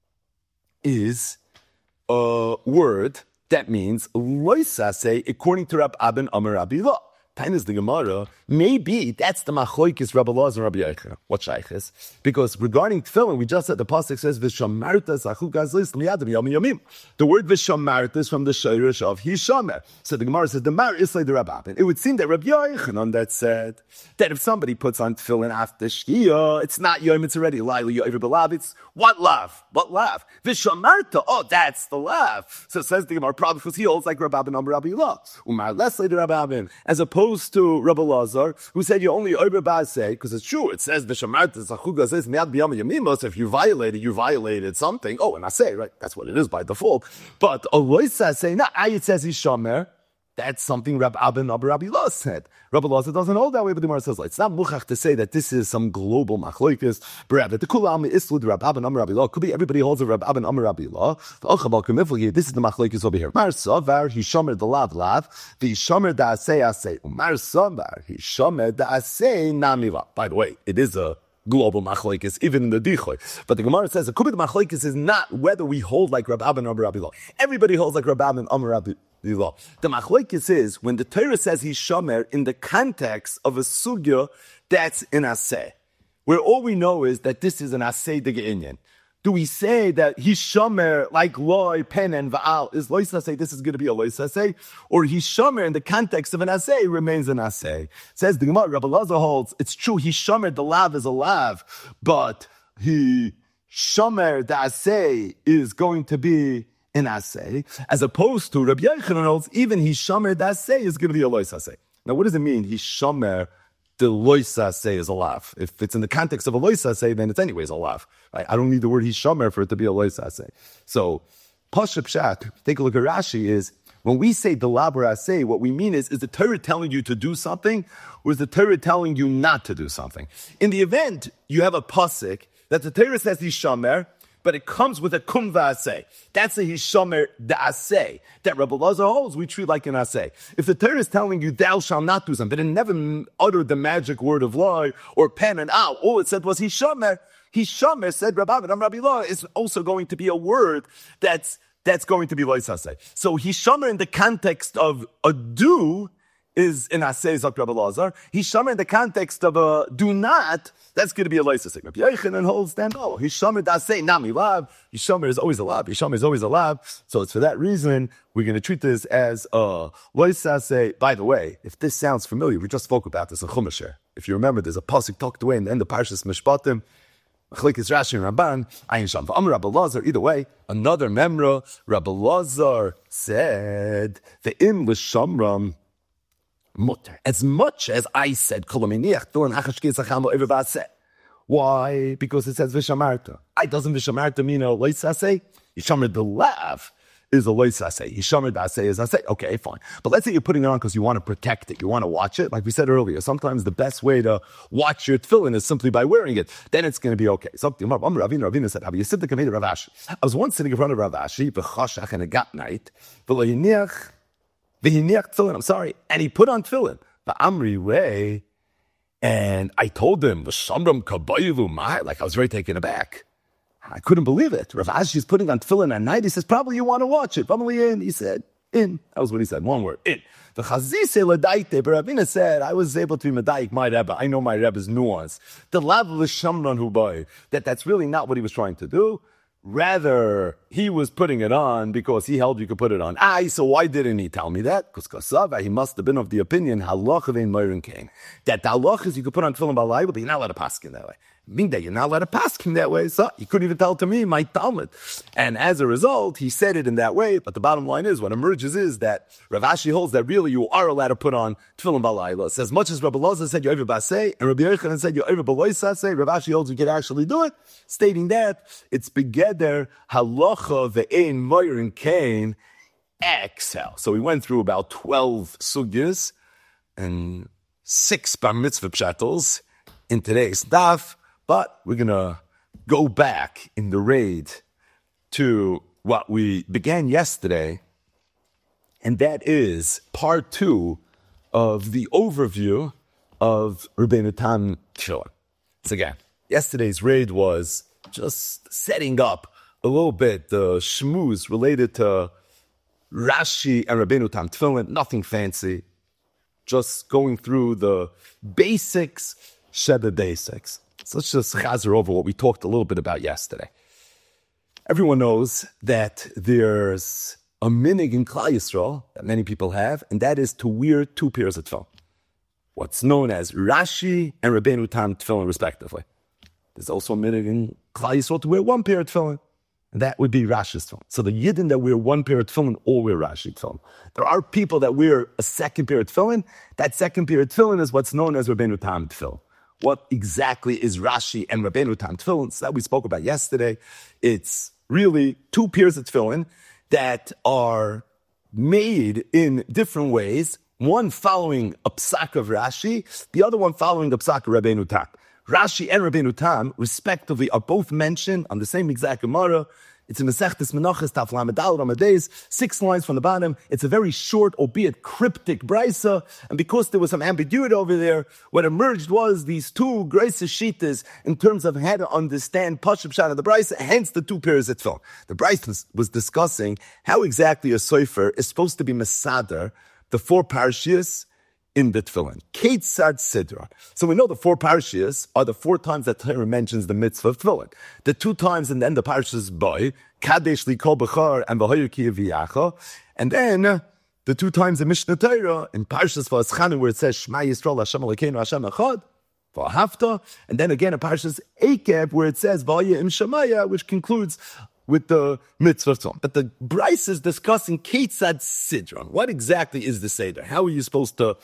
is a word that means loy saseh, according to Rab Abin Amar Rabbi Law. Time is the Gemara. Maybe that's the machlokes Rabbi Lazar and Rabbi Yochanan. What shaykhis? Because regarding tefillin, we just said the pasuk says v'shamarta sachukas lis miyadim yom yomim. The word v'shamarta is from the shayrish of hishamer. So the Gemara says the mar is like the Rabbah. It would seem that Rabbi Yochanan that said that if somebody puts on tefillin after shkia, it's not yom, it's already laila yover belav. It's what lav? What lav? V'shamarta. Oh, that's the lav. So it says the Gemara probably because he holds like Rabbi and Rabbi Law. Umar less like the Rabbi as opposed to Rabbi Lazar, who said you only over ba'aseh, because it's true, it says v'shamarta zachuga says miad b'yam yamimos. So if you violated, you violated something. Oh, and I say, right, that's what it is by default. But aloisa say, not it says hishamer. That's something Rabbi Abin Abba Rabbi Law said. Rabbi Lazar doesn't hold that way, but the Gemara says, like, it's not muchach to say that this is some global machlokes. That the kulam islud Rabbi Abin Amar Rabbi Law could be everybody holds a Rabbi Abin Amar Rabbi Law. This is the machlokes over here. Mar savar hishomer the lav lav the hishomer da asay asay. Mar savar hishomer da asay namiva. By the way, it is a global machlokes, even in the dichoy. But the Gemara says the kubit machlokes is not whether we hold like Rabbi Abin Amar Rabbi Law. Everybody holds like Rabbi Abin Amar Rabbi Law. The machlokes is when the Torah says he's shomer in the context of a sugya that's in aseh, where all we know is that this is an aseh de ge'inyan. Do we say that he's shomer like loy, pen, and va'al is loy saseh? This is going to be a loy saseh, or he's shomer in the context of an aseh remains an aseh. Says the Gemara, Rabbi Lazar holds it's true. He's shomer the lav is a lav, but he shomer the aseh is going to be in asay, as opposed to Rabbi Yochanan holds even hishamer dasay is going to be a lois asay. Now, what does it mean? Hishamer the lois asay is a lav. If it's in the context of a lois asay, then it's anyways a lav. Right? I don't need the word hishamer for it to be a lois asay. So, Pashup Pshat, take a look at Rashi, is when we say the laber asay, what we mean is, is the Torah telling you to do something, or is the Torah telling you not to do something? In the event, you have a pasuk that the Torah says hishamer, but it comes with a kum v'aseh. That's a hishamer da'aseh that Rabbi Lazar holds we treat like an aseh. If the Torah is telling you thou shalt not do something, it never uttered the magic word of lie or pen and ow. All it said was hishamer. Hishamer, said Rabbi Adam Rabbi Law, is also going to be a word that's that's going to be lois aseh. So hishamer in the context of a do is in aseh zok Rabbi Lazar. Hishamer in the context of a do not, that's going to be a lois aseh. Rabbi Yochanan holds that no. Hishamer daseh nami lav. Hishamer is always a lav. Hishamer is always a lav. So it's for that reason we're going to treat this as a lois aseh. By the way, if this sounds familiar, we just spoke about this in Chumash. If you remember, there's a pasuk tucked away in the end of Parshas Mishpatim. Machlekes Rashi and Ramban, Ayin Sham V'Amar Rabbi Lazar. Either way, another memra, Rabbi Lazar said, "Ve'im l'shamram mutter." As much as I said, "Kolominiach doin achashkei zachamo evavaseh." Why? Because it says v'shamarta. I doesn't v'shamarta mean a loisaseh. Yishamer the lav is a loisaseh. Yishamer daseh is aseh. Okay, fine. But let's say you're putting it on because you want to protect it. You want to watch it. Like we said earlier, sometimes the best way to watch your tefillin is simply by wearing it. Then it's going to be okay. So Ravina Ravina said, I was once sitting in front of Rav Ashi, b'chashach, and it got night. V'hiniach tefillin. I'm sorry. And he put on tefillin. The Amri way. And I told him, V'shamram kabayivu mai. Like I was very taken aback. I couldn't believe it. Rav Ashi is putting on tefillin at night. He says, probably you want to watch it. Probably in. He said, in. That was what he said. One word, in. The chazise l'daite, but Ravina said, I was able to be medayik my Rebbe. I know my Rebbe's nuance. The lav l'shamran hubai. That that's really not what he was trying to do. Rather, he was putting it on because he held you could put it on. Aye, so why didn't he tell me that? Because Kasava, he must have been of the opinion, halach vein moirin kain. That the halach is you could put on tefillin balai, but you're not allowed to paskin that way. Meaning that you're not allowed to paskin that way. So you couldn't even tell to me, my Talmud. And as a result, he said it in that way. But the bottom line is, what emerges is that Rav Ashi holds that really you are allowed to put on tefillin balai. So as much as Rabbi Lazar said you're over basei, and Rabbi Yochanan said you're over baloisasei, Rav Ashi holds you can actually do it, stating that it's begeder halacha ve'ein moirin kain exhale. So we went through about twelve sugyas and six bar mitzvah pshatels in today's daf. But we're going to go back in the raid to what we began yesterday, and that is part two of the overview of Rabbeinu Tam Tefillin. So again, yesterday's raid was just setting up a little bit the shmooze related to Rashi and Rabbeinu Tam Tefillin, nothing fancy, just going through the basics, shed the basics. So let's just chazer over what we talked a little bit about yesterday. Everyone knows that there's a minig in Klal Yisrael that many people have, and that is to wear two pairs of tefillin. What's known as Rashi and Rabbeinu Tam Tefillin, respectively. There's also a minig in Klal Yisrael to wear one pair of tefillin, and that would be Rashi's tefillin. So the Yidden that wear one pair of tefillin all wear Rashi tefillin. There are people that wear a second pair of tefillin. That second pair of tefillin is what's known as Rabbeinu Tam Tefillin. What exactly is Rashi and Rabbeinu Tam Tefillin? So that we spoke about yesterday. It's really two pairs of tefillin that are made in different ways. One following a psak of Rashi, the other one following a psak of Rabbeinu Tam. Rashi and Rabbeinu Tam, respectively, are both mentioned on the same exact Gemara. It's in Masechtas Menachos, Taf Lamed Daled Amud Beis, six lines from the bottom. It's a very short, albeit cryptic brisa, and because there was some ambiguity over there, what emerged was these two grace shitas in terms of how to understand Pashup Pshat of the brisa, hence the two pairs of tefillin. The brisa was discussing how exactly a sofer is supposed to be mesader, the four parshiyos in the tefillin. Ketzad Sidra. So we know the four parshiyos are the four times that Torah mentions the mitzvah of tefillin. The two times and then the parshiyos boy, Kadesh li kol bechar and V'hoyer ki yaviyacha. And then uh, the two times in Mishnah Torah, in Parshas V'aschanu, where it says Shema Yisrael Hashem Elokeinu Hashem Echad, V'ahavta. And then again in Parshas Eikev, where it says V'ayeh im Shemaya, which concludes with the mitzvah tzom. But the Bryce is discussing Ketzad Sidron. What exactly is the Seder? How are you supposed to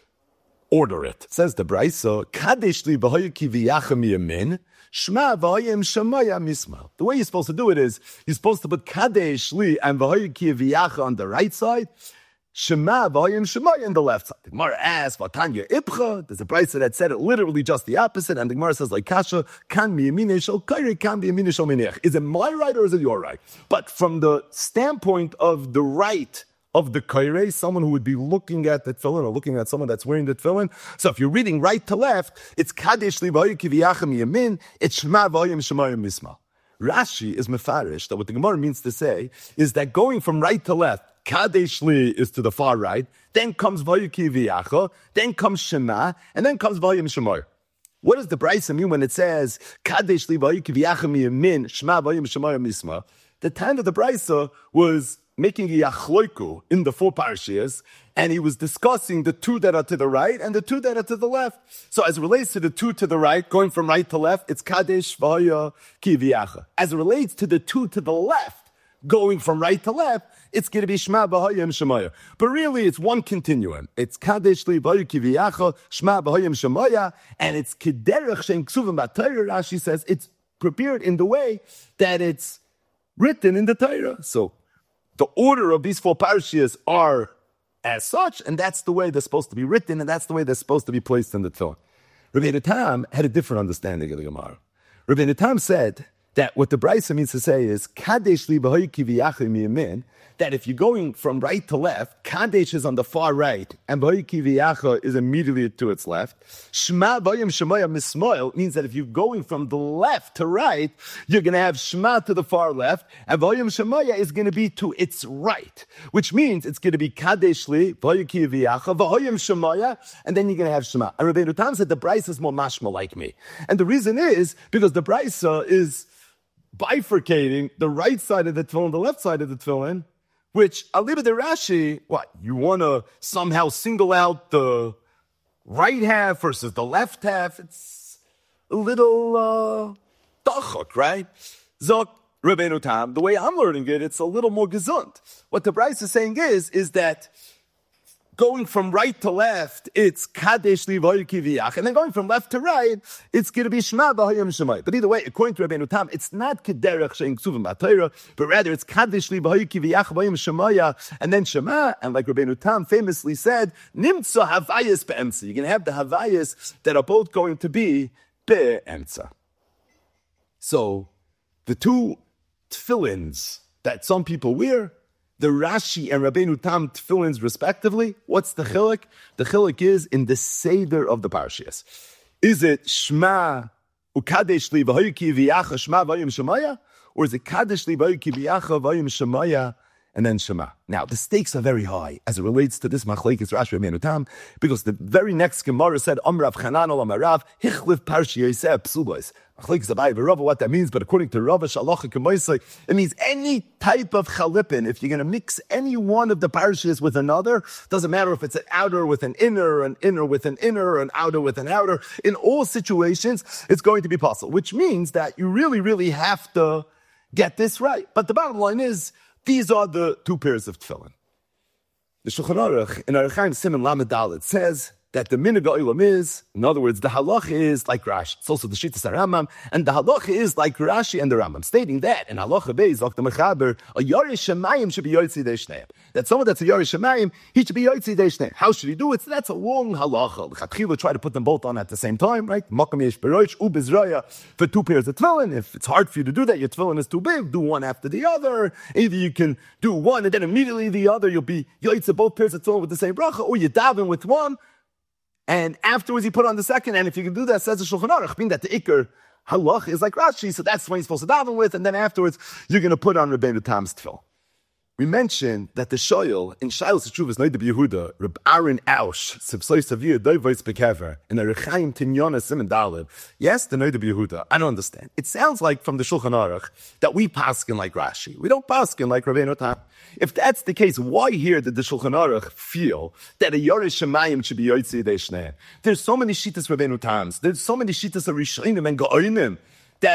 order it? Says the Bryce, so Kadesh li b'hoyaki v'yachem yamin, Shema v'hoyim shemaya misma. The way you're supposed to do it is, you're supposed to put Kadesh li and v'hoyaki v'yacha on the right side, Shema v'hoyim shemaya on the left side. The Gemara asks, Vatanya ibcha, there's a Bryce that said it literally just the opposite, and the Gemara says, like Kasha, kan miyamine shel kairi, kan miyamine shel minech. Is it my right or is it your right? But from the standpoint of the right of the kairei, someone who would be looking at the tefillin or looking at someone that's wearing the tefillin. So if you're reading right to left, it's kadesh li v'hoyaki v'yachem yamin, it's shema v'hoyim shemayim misma. Rashi is mefarish that what the Gemara means to say is that going from right to left, kadesh li is to the far right, then comes v'hoyaki v'yacha, then comes shema, and then comes v'hoyim shemayim. What does the Brisa mean when it says kadesh li v'hoyaki v'yachem yamin, shema v'hoyim shemayim misma? The time of the Brisa was making a yachloiku in the four parashiyas, and he was discussing the two that are to the right and the two that are to the left. So as it relates to the two to the right, going from right to left, it's Kadesh V'hoya Ki V'yacha. As it relates to the two to the left, going from right to left, it's going to be Shema B'hoyim Shemaya. But really, it's one continuum. It's Kadesh Li V'hoya Ki V'yacha, Shema B'hoyim Shemaya, and it's Kederech Shem Ksuvim B'Torah. Rashi says it's prepared in the way that it's written in the Torah. So the order of these four parashiyas are as such, and that's the way they're supposed to be written, and that's the way they're supposed to be placed in the tefillin. Rabbeinu Tam had a different understanding of the Gemara. Rabbeinu Tam said that what the Brisa means to say is, Kadesh li b'hoyaki v'yachim miyamin, that if you're going from right to left, Kadesh is on the far right, and b'hoyaki v'yacha is immediately to its left. Shema v'hoyim shemaya mismoil means that if you're going from the left to right, you're going to have Shema to the far left, and v'hoyim shemaya is going to be to its right, which means it's going to be Kadesh li b'hoyaki v'yacha v'hoyim shemaya, and then you're going to have Shema. And Rabbeinu Tam said the Brisa is more mashma like me. And the reason is because the Brisa is bifurcating the right side of the tefillin, the left side of the tefillin, which, aliba de Rashi, what, you want to somehow single out the right half versus the left half? It's a little uh, dachok, right? Zok Rabbeinu Tam, the way I'm learning it, it's a little more gesund. What the Bryce is saying is, is that going from right to left, it's Kadesh li v'hoyaki v'yach. And then going from left to right, it's going to be Shema v'hoyim shemay. But either way, according to Rabbeinu Tam, it's not Kederech she'en ksuvim b'Torah, but rather it's Kadesh li v'hoyaki v'yach v'hoyim shemaya, and then Shema. And like Rabbeinu Tam famously said, Nimtza havayas be'emtza. You're going to have the havayas that are both going to be be'emtza. So, the two tefillins that some people wear, the Rashi and Rabbeinu Tam tefillins respectively, what's the chiluk? The chiluk is in the seder of the parashiyas. Is it Shema ukadesh li v'hoyaki v'yacha Shema v'hoyim shemaya? Or is it Kadesh li v'hoyaki v'yacha v'hoyim shemaya and then Shema? Now, the stakes are very high as it relates to this machlekes Rashi Rabbeinu Tam, because the very next Gemara said, Amrav Chanan ol Amarav, hichlif parshiyoseh psulos. Machlekes Abai v'Rava, what that means, but according to Rava Shalacha K'moisei, it means any type of chalipin. If you're going to mix any one of the parashiyas with another, doesn't matter if it's an outer with an inner, an inner with an inner, an outer with an outer. In all situations, it's going to be possible, which means that you really, really have to get this right. But the bottom line is, these are the two pairs of tefillin. The Shulchan Aruch in Orach Chaim Siman Lamed Dalet says that the minhag ha'olam is, in other words, the halacha is like Rashi. It's also the Shittas HaRambam, and the halacha is like Rashi and the Rambam, stating that in halacha beis, like the Mechaber, a Yorish Shemayim should be Yotzi Dei Shneim. That someone that's a Yorish Shemayim, he should be Yotzi Dei Shneim. How should he do it? So that's a long halacha. The Chatchila try to put them both on at the same time, right? Makam Yesh Beroich, U Bezraya, for two pairs of tefillin. If it's hard for you to do that, your tefillin is too big, do one after the other. Either you can do one and then immediately the other, you'll be Yotzi both pairs of tefillin with the same bracha, or you daven with one, and afterwards you put on the second, and if you can do that, says the Shulchan Aruch, mean that the Iker halach is like Rashi, so that's when you're supposed to daven with, and then afterwards you're going to put on Rabbeinu Tam's tefillin. We mentioned that the shoyel in Shailos Teshuvos Noda B'Yehuda, Reb Aaron Ausch, Sibsoi Savir Doivos Bekever, in Orach Chaim Tinyona Siman Daled. Yes, the Noda B'Yehuda. I don't understand. It sounds like from the Shulchan Aruch that we paskin like Rashi. We don't paskin like Rabbeinu Tam. If that's the case, why here did the Shulchan Aruch feel that a Yorish Shemayim should be Yotzi Dei Shneim? There's so many Shittas Rabbeinu Tams. There's so many Shittas of Rishonim and Gaonim that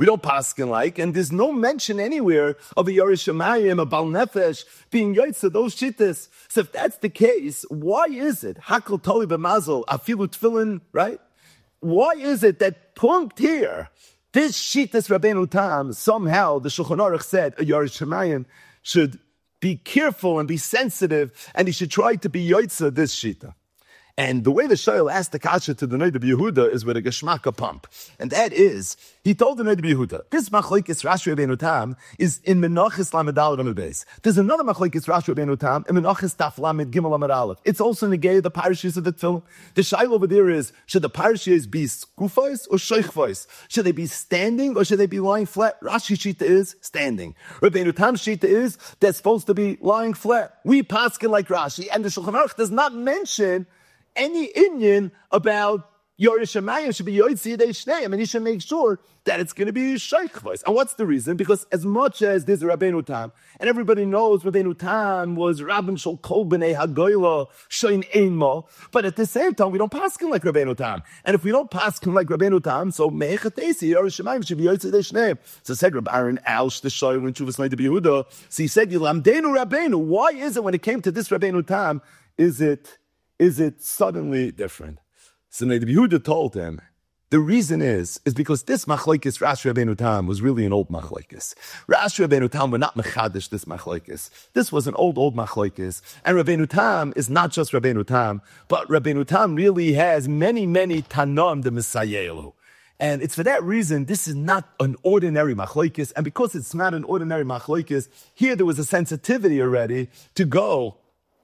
we don't paskin like, and there's no mention anywhere of a Yerush Shamayim, a Bal Nefesh, being Yoitza, those shittas. So if that's the case, why is it, Hakol Toli B'Mazel, Afilu Tfilin, right? Why is it that punct here, this shittas Rabbeinu Tam, somehow the Shulchan Aruch said a Yerush Shamayim should be careful and be sensitive, and he should try to be Yoitza, this shita. And the way the Shoyal asked the kasha to the Noda B'Yehuda is with a geschmacka pump. And that is, he told the Noda B'Yehuda, this machlokes Rashi Rabbeinu Tam is in Menachos Lamed Aleph Amud Beis. There's another machlokes Rashi Rabbeinu Tam in Menachos Taf Lamed Gimel Amud Aleph. It's also negay the parashas of the Tefillah. The Shail over there is, should the parashas be skufos or sheichvos? Should they be standing or should they be lying flat? Rashi Shita is standing. Rabbeinu Tam Shita is, they're supposed to be lying flat. We paskin like Rashi, and the Shulchan Aruch does not mention any Indian about Yerush Shamayim should be Yoitzi Yidei Shnei. I mean, he should make sure that it's going to be Sheikh voice. And what's the reason? Because as much as there's a Rabbeinu Tam, and everybody knows Rabbeinu Tam was Rabban Shol Kol B'nei Hagoyla Shein Einmo, but at the same time, we don't paskin like Rabbeinu Tam. And if we don't paskin like Rabbeinu Tam, so Me'echatesi, Yerush Shamayim should be Yoitzi Yidei Shnei. So said Reb Aaron Alsh, the Shoyl, in Shuvas Noda B'Yehuda, so he said, Yilamdenu Rabbeinu, why is it when it came to this Rabbeinu Tam, is it Is it suddenly different? So Noda B'Yehuda told him, the reason is, is because this machlokes Rashi Rabbeinu Tam was really an old machlokes. Rashi Rabbeinu Tam were not mechadish this machlokes. This was an old, old machlokes. And Rabbeinu Tam is not just Rabbeinu Tam, but Rabbeinu Tam really has many, many Tanam the Messiah. And it's for that reason, this is not an ordinary machlokes. And because it's not an ordinary machlokes, here there was a sensitivity already to go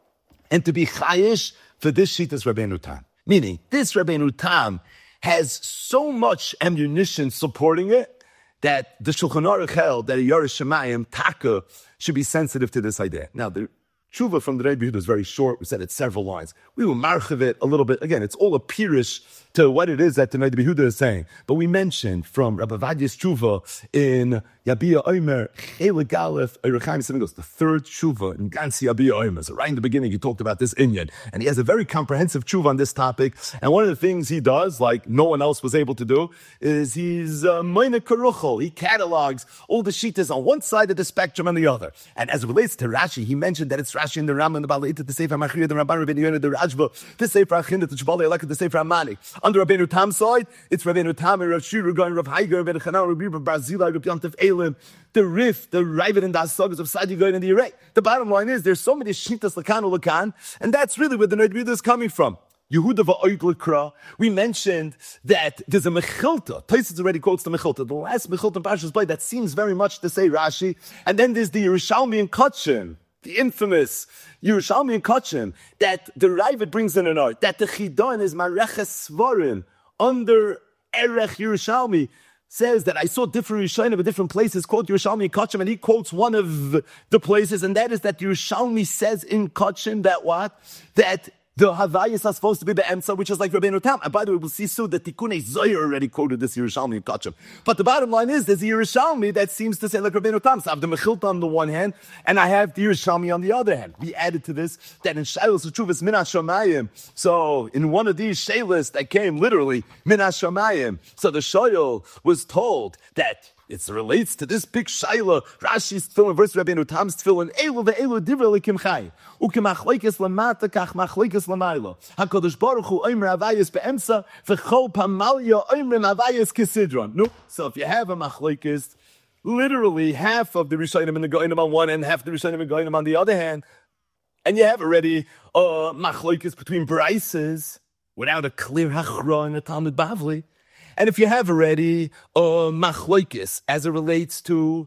and to be chayish for this Shitas Rabbeinu Tam. Meaning, this Rabbeinu Tam has so much ammunition supporting it that the Shulchan Aruch held that a Yerush Shamayim, Taka, should be sensitive to this idea. Now, the Tshuva from the Noda B'Yehuda is very short. We said it's several lines. We will marchiv it a little bit. Again, it's all a pirish to what it is that the Noda B'Yehuda is saying. But we mentioned from Rabbi Vadia's Tshuva in Yabia Omer, Chelik Aleph, Erechaim Semigos, the third Tshuva in Gansi Yabia Omer. So right in the beginning, he talked about this inyan. And he has a very comprehensive Tshuva on this topic. And one of the things he does, like no one else was able to do, is he's uh, Moine Karuchel. He catalogs all the shitas on one side of the spectrum and the other. And as it relates to Rashi, he mentioned that it's Rashi in the Rambam, and the Balaita, the Sefer Machriya, the Rabban Rabbeinu Yonah, the Rajva, the Sefer Achinda, the Shbali Eleka, the Sefer Amanik. Under Rabbeinu Tam's side, it's Rabbeinu Tam, Rav Shira, going Rav Haiger, Rabbeinu Chanan, Rabbi Bar Barzilai, Rabbi Yontif Elim, the Rif, the Ravid and the Asagas of Sadi Goyin and the Yirei. The bottom line is, there's so many Shintas Lakan or Lakan, and that's really where the Noda B'Yehuda is coming from. Yehuda va'oid l'kra. We mentioned that there's a Mechilta. Tosfos already quotes the Mechilta. The last Mechilta in Parshas Bo that seems very much to say Rashi. And then there's the Yerushalmi and Kachim, the infamous Yerushalmi and Kachim, that the Ravid brings in an art, that the Chidon is Mareches Svarim, under Erech Yerushalmi, says that I saw different Rishonim in different places quote Yerushalmi and Kachim, and he quotes one of the places, and that is that Yerushalmi says in Kachim that what? That the Havayis are supposed to be Be'emsa, which is like Rabbeinu Tam. And by the way, we'll see soon that Tikunei Zohar already quoted this Yerushalmi and Kachim. But the bottom line is, there's a Yerushalmi that seems to say like Rabbeinu Tam. So I have the Mechilta on the one hand, and I have the Yerushalmi on the other hand. We added to this that in Shailos Uchuvas Minas Shamayim, so in one of these Shailos that came literally Minas Shamayim, so the Shoyl was told that it relates to this big Shaila, Rashi's tefillin, verse Rabbeinu Tam's tefillin, Elu ve'elu divrei lekim chai, ukemachloikes lamata kach machloikes lamayla. HaKadosh Baruch Hu oimer avayis be'emsa, v'chol pamalya oimer avayis kesidron. No, so if you have a machloikes, literally half of the Rishonim and the Goinim on one hand, half the Rishonim and Goinim on the other hand, and you have already a uh, machloikes between braises, without a clear hachra in the Talmud Bavli. And if you have already a uh, machloikis as it relates to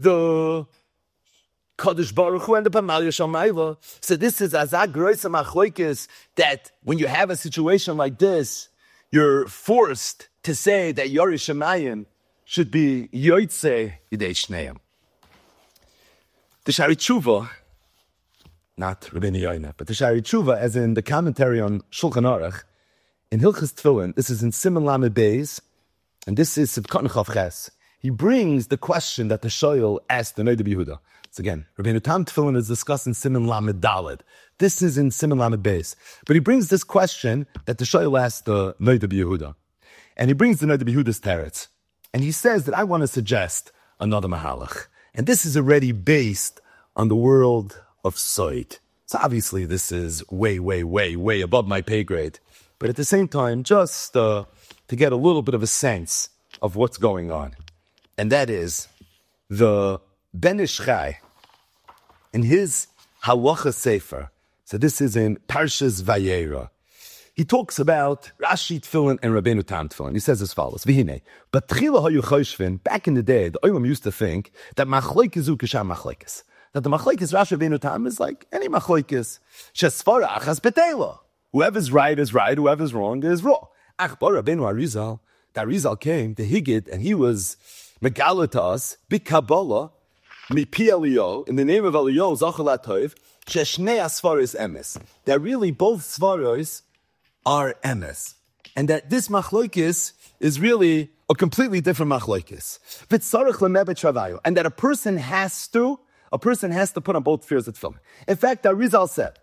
the Kadosh Baruch Hu and the Pamalya Shamayla, so this is azag groisa machloikis that when you have a situation like this, you're forced to say that Yerush Shamayim should be Yoitze Yidei Shneim. The Shari Tshuva, not Rabbeinu Yonah, but the Shari Tshuva, as in the commentary on Shulchan Aruch, in Hilchas Tefillin, this is in Siman Lamed Beis, and this is Sivkot Chav Ches. He brings the question that the Shoyl asked the Noda B'Yehuda. So again, Rabbeinu Tam Tefillin is discussed in Siman Lamed Daled. This is in Siman Lamed Beis. But he brings this question that the Shoyl asked the Noda B'Yehuda. And he brings the Noda B'Yehuda's teretz. And he says that I want to suggest another mahalach. And this is already based on the world of Soid. So obviously this is way, way, way, way above my pay grade. But at the same time, just uh, to get a little bit of a sense of what's going on. And that is the Ben Ish Chai, in his Halacha Sefer, so this is in Parshas Vayera, he talks about Rashi Tefillin and Rabbeinu Tam Tefillin. He says as follows, V'hinei, but Tchila hayu choshvin, back in the day, the Olam used to think that Machlokes zu k'sham Machlokes. That the Machlokes Rashi Rabbeinu Tam is like any Machlokes. Shesfara achas betela. Whoever's right is right, whoever's wrong is wrong. Ach bar Rabbeinu Arizal, the Arizal came, the Higit, and he was megala to us, b'Kabbalah, mipi Eliyahu, in the name of Eliyahu, Zachal HaTov, sheshnei asfaris emes. That really both svaros are emes. And that this machlokes is really a completely different machlokes. And that a person has to, a person has to put on both fears at film. In fact, the Arizal said,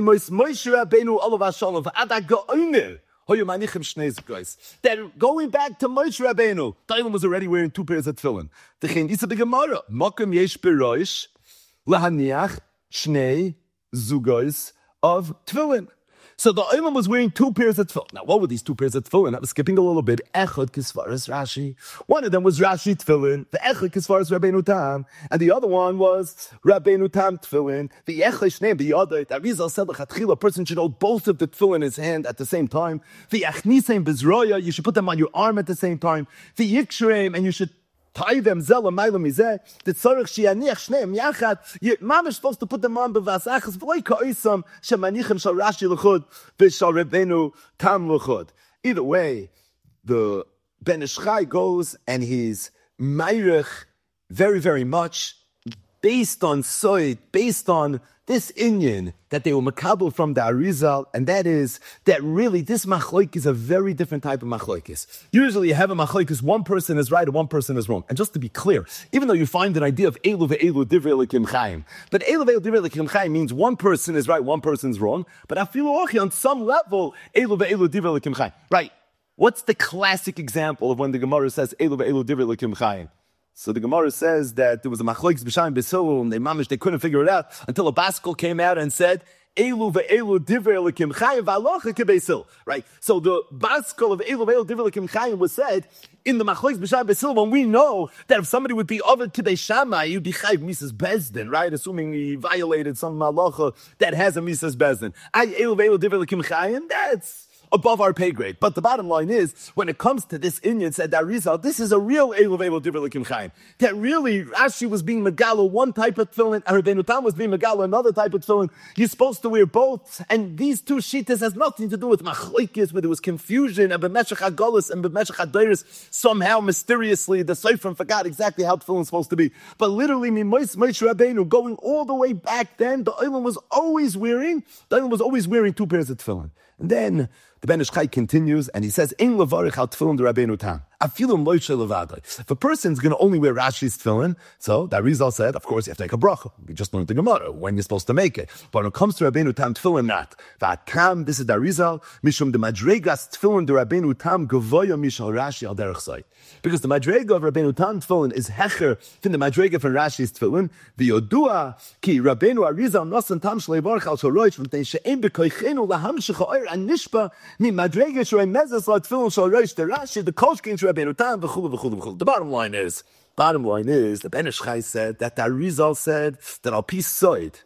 that going back to Moshe Rabbeinu, Tailam was already wearing two pairs of tefillin. This is the Gemara. Makom yesh beroish lahaniach shnei zugos of tefillin. So the Olam was wearing two pairs of tefillin. Now, what were these two pairs of tefillin? I was skipping a little bit. Echad kisvaras Rashi. One of them was Rashi tefillin. The Echad kisvaras Rabbeinu Tam, and the other one was Rabbeinu Tam tefillin. The Echad shnei, the other. That Rizal said l'chatchila, a person should hold both of the tefillin in his hand at the same time. The Achnisein bezroya, you should put them on your arm at the same time. The Yikshreim, and you should tie them zela ma'ila mizeh. The tzarich shianiach shneim yachad. Mom is supposed to put them on bevasachas v'loy ka'isam shemanichim shal Rashi l'chud v'shal Rabbeinu Tam l'chud. Either way, the Ben Ish Chai goes and he's meirich very, very much based on soid, based on this inyan that they were makabel from the Arizal, and that is that really this machloik is a very different type of machloikis. Usually you have a machloikis, one person is right and one person is wrong. And just to be clear, even though you find an idea of elu ve'elu divrei l'kim chayim, but elu ve'elu divrei l'kim chayim means one person is right, one person's wrong, but afilu ochi, on some level, elu ve'elu divrei l'kim chayim. Right. What's the classic example of when the Gemara says elu ve'elu divrei l'kim chayim? So the Gemara says that there was a machlokes b'shayim b'sil, and they mamish, they couldn't figure it out until a Baskel came out and said, Elu ve'elu divrei l'kim chayim v'alocha k'beisil. Right? So the Baskel of Elu ve'elu divrei l'kim chayim was said in the machlokes b'shayim b'sil, when we know that if somebody would be over k'bei shammai, you'd be chayv misas bezdin, right? Assuming he violated some malacha that has a misas bezdin. I Elu ve'elu divrei l'kim chayim, that's above our pay grade. But the bottom line is, when it comes to this inyan, said that Rizal, this is a real Elu ve'elu divrei l'kim chayim. That really, Rashi was being megala one type of tefillin, and Rabbeinu Tam was being megala another type of tefillin. You're supposed to wear both, and these two shittas has nothing to do with machlokes, where there was confusion, and b'meshach hagolus and b'meshach hadeiros, somehow mysteriously the Seifrim forgot exactly how tefillin is supposed to be. But literally, Moshe Rabbeinu, going all the way back then, the Olam was always wearing, the Olam was always wearing two pairs of tefillin. And then the Ben Ish Chai continues, and he says, "Ein levarich al tefillin de Rabbeinu Tam." Afilu Moshe levadai. If a person's going to only wear Rashi's tefillin, so that Rizal said, of course, you have to make a bracha. We just learned the Gemara when you're supposed to make it. But when it comes to Rabbeinu Tam tefillin, not. V'atam, this is the Rizal, mishum de madregas tefillin de Rabbeinu Tam gavoya mishal Rashi al derech zayit. Because the madrega of Rabbeinu Tam tefillin is hecher from the madrega from Rashi's tefillin. V'yodua ki Rabbeinu Arizal nosan tam shleivarich al shoroich v'tei she'em b'koichenu lahamshecha oir an nishpa mi madrega shorei mezes la tefillin shoroich de Rashi, the koshkin Rabbeinu Tam, v'chulu, v'chulu, v'chulu. The bottom line is, bottom line is, the Ben Ish Chai said that the Arizal said that al pi soid,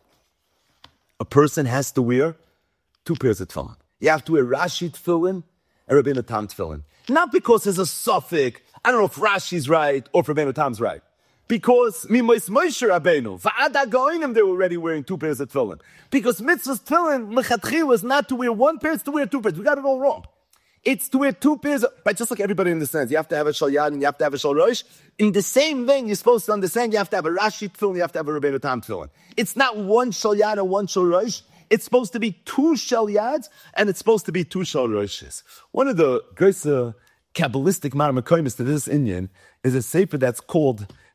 a person has to wear two pairs of tefillin. You have to wear Rashi tefillin and Rabbeinu Tam tefillin. Not because there's a suffix, I don't know if Rashi's right or if Rabbeinu Tam's right. Because Mimos Moshe Rabbeinu, va'ada goinim, they were already wearing two pairs of tefillin. Because mitzvah's tefillin, lechatchil, is not to wear one pair, it's to wear two pairs. We got it all wrong. It's to wear two pairs of, right, just like everybody understands. You have to have a shal yad and you have to have a shal rosh. In the same vein, you're supposed to understand you have to have a Rashi tefillin, you have to have a Rabbeinu Tam tefillin. It's not one shal yad and one shal rosh. It's supposed to be two shal yads and it's supposed to be two shal roshes. One of the great uh, Kabbalistic marmakoimis to this inyan is a sefer that's called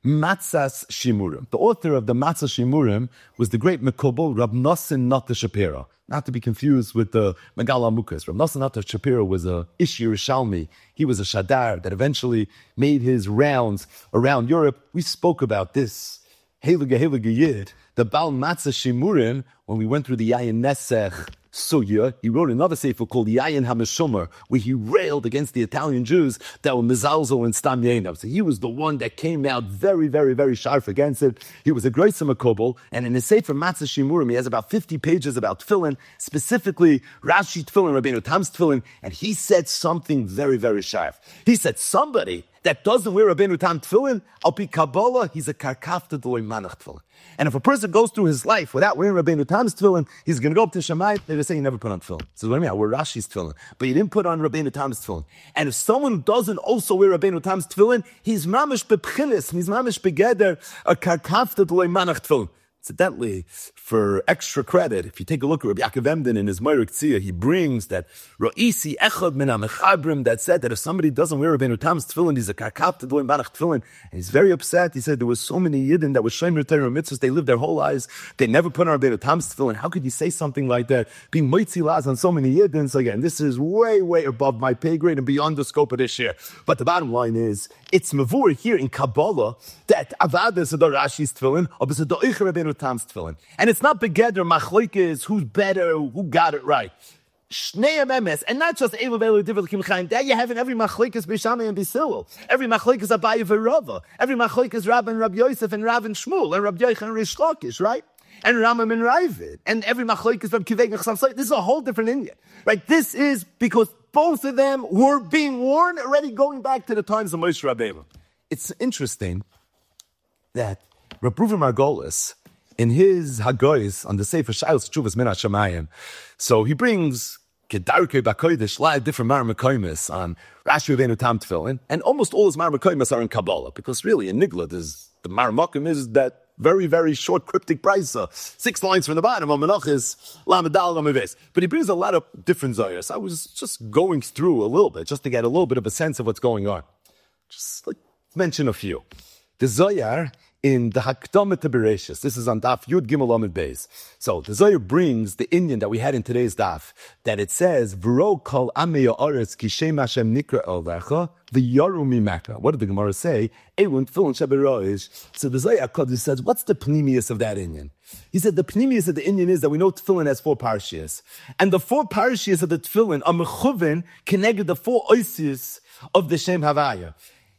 Matzas Shimurim. The author of the Matzah Shimurim was the great Mekubal Rab Nosson Nata Shapira. Not to be confused with the Megala Mukas. Rab Nosson Nata Shapira was a Ish Yerushalmi. He was a Shadar that eventually made his rounds around Europe. We spoke about this. Heilige Heilige Yid, the Baal Matzah Shimurim, when we went through the Yayin Nesech Sugya, he wrote another sefer called Yayin HaMeshomer, where he railed against the Italian Jews that were Mizalzel and Stam Yainav. So he was the one that came out very, very, very sharp against it. He was a great Makobel, and in his sefer Matzah Shimurim, he has about fifty pages about tefillin, specifically Rashi tefillin, Rabbeinu Tam's tefillin, and he said something very, very sharp. He said, somebody that doesn't wear Rabbeinu Tam tefillin, al pi Kabbalah, he's a karkafta d'loy manach tefillin. And if a person goes through his life without wearing Rabbeinu Tam's tefillin, he's going to go up to Shammai, they're going to say, you never put on tefillin. So what do you mean? I wear Rashi's tefillin, but you didn't put on Rabbeinu Tam's tefillin. And if someone doesn't also wear Rabbeinu Tam's tefillin, he's mamish bepchinis, he's mamish begeder, a karkafta d'loy manach tefillin. Incidentally, for extra credit, if you take a look at Rabbi Yaakov Emden in his Moirek Tzia, he brings that Ro'isi Echad min HaMechabrim that said that if somebody doesn't wear Rabbeinu Tam's tefillin, he's a karkaf t'doim banach tefillin, and he's very upset. He said there was so many Yidden that were shomer Torah mitzvahs, they lived their whole lives, they never put on Rabbeinu Tam's tefillin. How could you say something like that? Being moitzi laz on so many Yidden. So again, this is way, way above my pay grade and beyond the scope of this year. But the bottom line is, it's mavur here in Kabbalah that Avada is a Rashi's tefillin, or is a Rabbeinu Tam's tefillin. And it's not begeder machloikes, who's better, who got it right. Shnei emes, and not just Eivah Velu Divul Kimchaim. There you have in every machloikes Bishami and Bisilul. Every machloikes Abaye v'Rava. Every machloikes Rav and Rab Yosef and Rav and Shmuel and Rab Yochanan and Rish Lakish, right? And Ramam and Ravid. And every machloikes Rab Kivek and Chasam. This is a whole different India, right? This is because both of them were being warned already going back to the times of Moshe Rabbeinu. It's interesting that Reb Reuven Margolis, in his Hagoyis on the Sefer Shailos Tshuvas Min HaShamayim, so he brings Kedarkei Bakodesh, a lot of different Mar Mekoimis on Rashi Rabbeinu Tam tefillin, and almost all his Mar Mekoimis are in Kabbalah, because really in Nigla, there's, the Mar Mekoim is that very, very short cryptic brisa, six lines from the bottom, on Menach is Lamedal Lameves. But he brings a lot of different Zayas. I was just going through a little bit, just to get a little bit of a sense of what's going on. Just like mention a few. The Zayar in the Hakdama to Bereshis. This is on Daf Yud Gimel Amud Beis. So the Zohar brings the Indian that we had in today's Daf, that it says, V'ro kol amei ha'aretz ki shem Hashem nikra elecha v'yaru mimeka. What did the Gemara say? Elun tefillin sheberoish. So the Zohar Kodesh says, what's the pnimius of that Indian? He said the pnimius of the Indian is that we know tefillin has four parashias. And the four parashias of the tefillin are mechuven connected the four oisius of the Shem Havaya.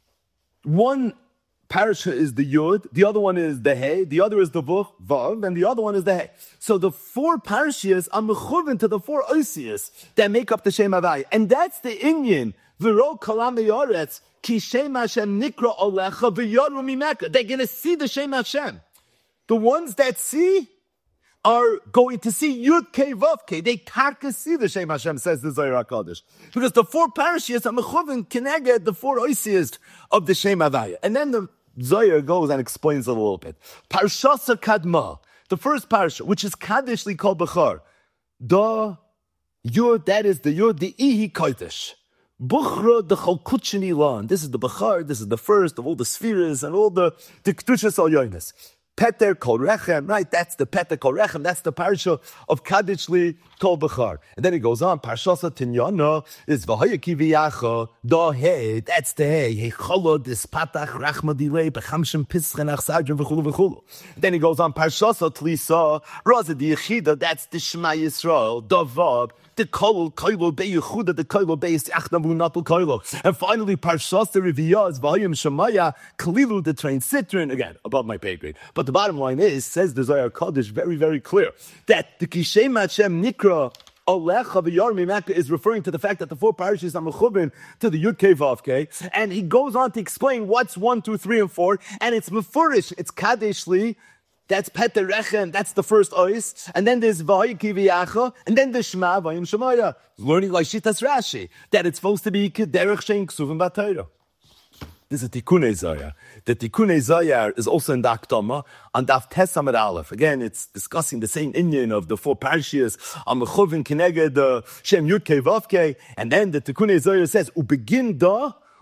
One parasha is the Yud, the other one is the Hey, the other is the Vuch, Vav, and the other one is the Hey. So the four parashas are mechuven to the four oisias that make up the Shem Havaya. And that's the Inyan. V'ro kolam yoretz, ki Shem Hashem nikra olecha v'yoru mimeka. They're going to see the Shem Hashem. The ones that see are going to see Yud Kei Vav Kei. They can't see the Shem Hashem, says the Zohar HaKadosh. Because the four parashas are mechuven keneged the four oisias of the Shem Havaya. And then the Zohar goes and explains a little bit. Parshasa Kadma, the first parsha, which is Kadishli called Bechar. The Yud, that is the Yud, the Ihi Kodesh. Buchra the Chalkutchen Ilan. This is the Bechar, this is the first of all the spheres and all the the Kedushas Al Yonis. Peter Kol Rechem, right? That's the Peter Kol Rechem. That's the parsha of Kadishli Kol Bechar. And then it goes on. Parshasa Tinyana is V'hayaki V'yacha Da Hey. That's the Hey. Hey Chala Dispatach Rachma Dilei Bechamshem Pischenach Sadrim V'chulu V'chulu. Then it goes on. Parshasa Tlisa Raza Di Yechida. That's the Shema Yisrael. Da Vav. The Kol Koilo Be Yechuda. The Koilo Be is Achnavu Natul Koilo. And finally, Parshasa Riviyah is V'hayim Shemaya Kalilu the Train Citron. Again, above my pay grade. But the bottom line is, says the Zohar Kodesh very, very clear, that the Kishem Hashem Nikra Olecha V'yar Mimeka is referring to the fact that the four parishes are mechubin to the Yud Kei Vav Kei, and he goes on to explain what's one, two, three, and four, and it's mefurish, it's Kadeshli, that's Peter Rechen, that's the first ois, and then there's V'hayiki V'yacha, and then the Shema V'yim Shemaya, learning like Shitas Rashi, that it's supposed to be Kederech Shein Ksuvim B'Torah. This is Tikunei Zohar. The Tikunei Zohar is also in the Akdama on Daf Tes Amud Aleph. Again, it's discussing the same Inyan of the four parashas on Mechuvin Keneged the Shem Yud Kei Vav Kei, and then the Tikunei Zohar says Ubegin da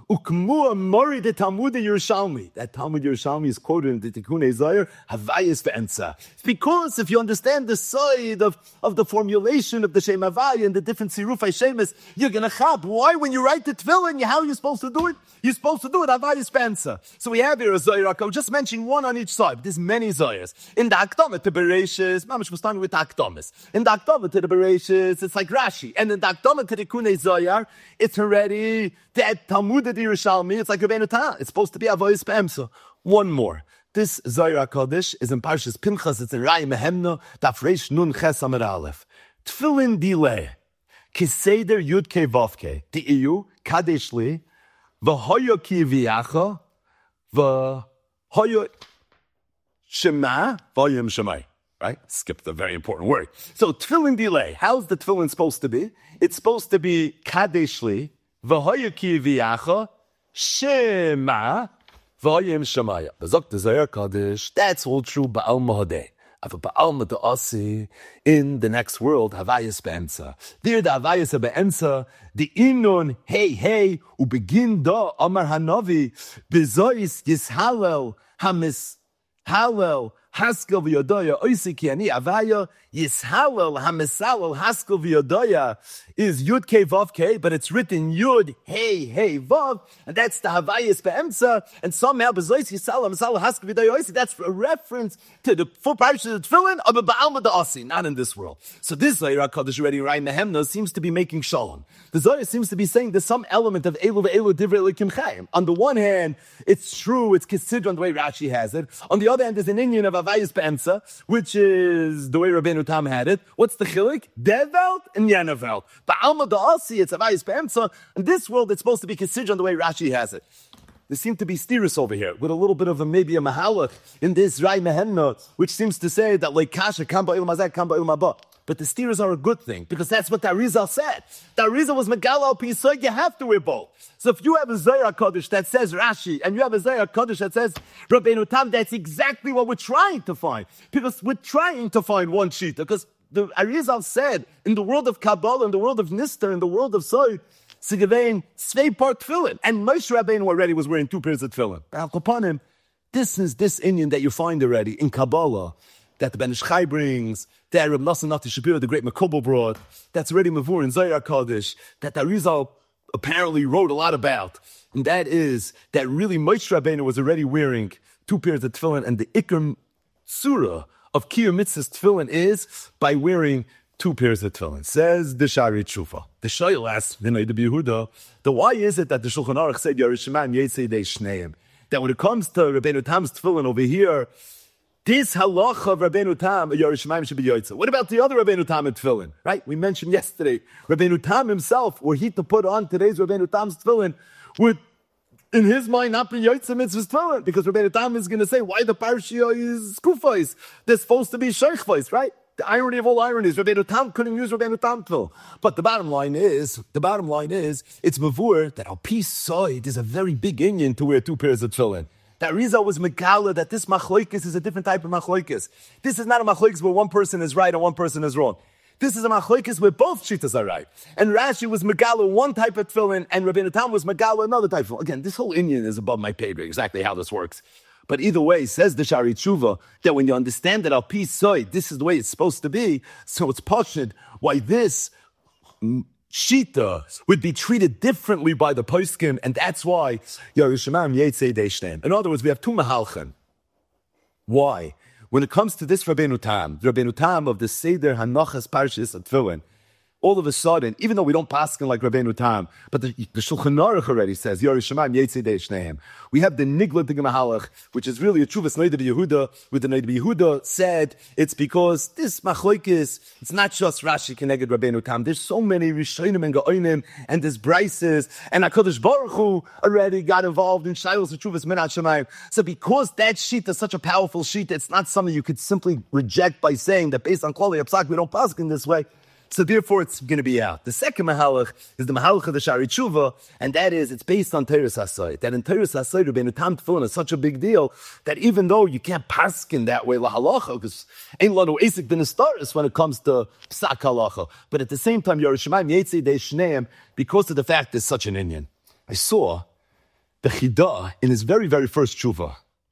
Ukmua mori de Talmud Yerushalmi. That Talmud Yerushalmi is quoted in the Tikkunei Zohar, Havayis ve'ensa. It's because if you understand the side of, of the formulation of the Shem Havaya and the different Sirufai Shemes, you're going to chab. Why? When you write the Tefillin, how are you supposed to do it? You're supposed to do it Havayis ve'ensa. So we have here a Zohar, I'll just mention one on each side, but there's many Zohars. In the Akdamah to Bereshis, Mamash was starting with the Akdamas. In the Akdamah to the Bereshis, it's like Rashi. And in the Akdamah to the Tikkunei Zohar, it's already that Talmud of the Yerushalmi, it's like Rabbeinu Tam. It's supposed to be Avoyis Be'emsa. One more. This Zohar HaKadosh is in Parshas Pinchas. It's in Rai Mehemna, Daf Reish Nun Ches Amar Aleph. Tfilin Dileh, Kiseder Yud Ke Vav Ke, Di'iyu, Kadesh Li, V'hoyo Ki V'yacha, V'hoyo Shema, V'hoyim Shemai. Right? Skipped a very important word. So Tfilin Dileh, how's the Tfilin supposed to be? It's supposed to be Kadesh Li, V'hoyo Ki V'yacha, Shema, V'hoyim Shemaya. Bezok the Zohar HaKadosh, that's all true Ba'al Mahadeh. Ava Ba'al Mada'asi, in the next world, Havayis Be'ensa. There the Havayis Be'ensa, the Inun, hey, hey, ubegin da, Amar Hanavi, Bezois Yishalel, Hamis, Halel, Haskel v'yodoya, oisiki ani avaya, yishalel, hamisalel, haskel v'yodoya, is Yud Kei Vav Kei, but it's written Yud, Hey, Hey, Vav, and that's the Havayis Be'emsa, and somehow, Bezois Yishalel, hamisalel, haskel v'yodoya, oisiki, that's a reference to the full parish of the Tefillin of a Ba'alma Da'asi, not in this world. So this Zohar HaKadosh already right in the Hemna seems to be making shalom. The Zohar seems to be saying there's some element of Elu ve'elu divrei Elokim Chaim. On the one hand, it's true, it's considered on the way Rashi has it. On the other hand, there's an Indian of Havayis Be'emsa, which is the way Rabbeinu Tam had it. What's the chilik? Develt and Yenevelt. Ba'alma Da'asi, it's Havayis Be'emsa. In this world, it's supposed to be considered on the way Rashi has it. There seem to be steerus over here, with a little bit of a, maybe a mahalach in this Rai Mehenna, which seems to say that like kasha, kam ba'il mazak, kam ba'il mabah. But the steers are a good thing, because that's what the Arizal said. The Arizal was Megala al Pisoy, you have to wear both. So if you have a Zohar HaKadosh that says Rashi, and you have a Zohar HaKadosh that says Rabbeinu Tam, that's exactly what we're trying to find. Because we're trying to find one Shita, because the Arizal said, in the world of Kabbalah, in the world of Nistar, in the world of Soy, Sigavein, Svei part tefillin. And Moshe Rabbeinu already was wearing two pairs of tefillin. Upon him, this is this Indian that you find already in Kabbalah, that the Ben Ish Chai brings, that Reb Nosson Nati Shapiro, the great Makubal, brought, that's already Mavur in Zohar HaKadosh, that the Arizal apparently wrote a lot about. And that is that really Moshe Rabbeinu was already wearing two pairs of tefillin, and the Ikr Surah of Kiyum Mitzvah's tefillin is by wearing two pairs of tefillin. Says the Shari Tshufa. The Shoyl asks, the Noda B'Yehuda, the why is it that the Shulchan Aruch said Yerushalayim Yetzei Dei Shneim? That when it comes to Rabbeinu Tam's tefillin over here, this halacha of Rabbeinu Tam, Yerushalayim should be Yotzei. What about the other Rabbeinu Tam in tefillin? Right? We mentioned yesterday, Rabbeinu Tam himself, were he to put on today's Rabbeinu Tam's tefillin, would in his mind not be Yotzei Mitzvah's tefillin, because Rabbeinu Tam is going to say, why the parashia is kufais? They're supposed to be sheichvais, right? The irony of all ironies, Rabbeinu Tam couldn't use Rabbeinu Tam tefillin. But the bottom line is, the bottom line is, it's mavur that al pi side is a very big Indian to wear two pairs of tefillin. That Rizal was megala that this machloikis is a different type of machloikis. This is not a machloikis where one person is right and one person is wrong. This is a machloikis where both shittas are right. And Rashi was megala one type of tefillin, and Rabbeinu Tam was megala another type of tefillin. Again, this whole Indian is above my pay grade, exactly how this works. But either way, says the Shari Tshuva, that when you understand that al pi soy, this is the way it's supposed to be, so it's pashut why this shita would be treated differently by the poskim, and that's why Yerushalayim Yetzei Dei Shneim. In other words, we have two mahalchan. Why? When it comes to this Rabbeinu Tam, the Rabbeinu Tam of the Seder Hanachas Parshas Tefillin, all of a sudden, even though we don't paskin like Rabbeinu Tam, but the, the Shulchan Aruch already says, Yerushalayim Yetzei Dei Shneim. We have the Nigla Dig Mahalach, which is really a Chuvas Noda B'Yehuda, with the Noda B'Yehuda said, it's because this Machloikis, it's not just Rashi Keneged Rabbeinu Tam. There's so many Rishonim and Ga'onim, and there's Brises, and HaKadosh Baruch Hu already got involved in Shilos and Chuvas Minat Shemayim. So because that sheet is such a powerful sheet, it's not something you could simply reject by saying that based on Klali Apsak, we don't paskin this way. So therefore, it's going to be out. The second mahalach is the mahalach of the Shari Tshuva, and that is, it's based on Teres HaSoy. That in Teres HaSoy, Rabbeinu Tam tefillin is such a big deal, that even though you can't paskin that way, la halacha, because ain't lanu esik b'nistaris when it comes to psak halacha. But at the same time, Yerushalayim Yetzei Dei Shneim, because of the fact there's such an Inyan. I saw the Chidah, in his very, very first tshuva,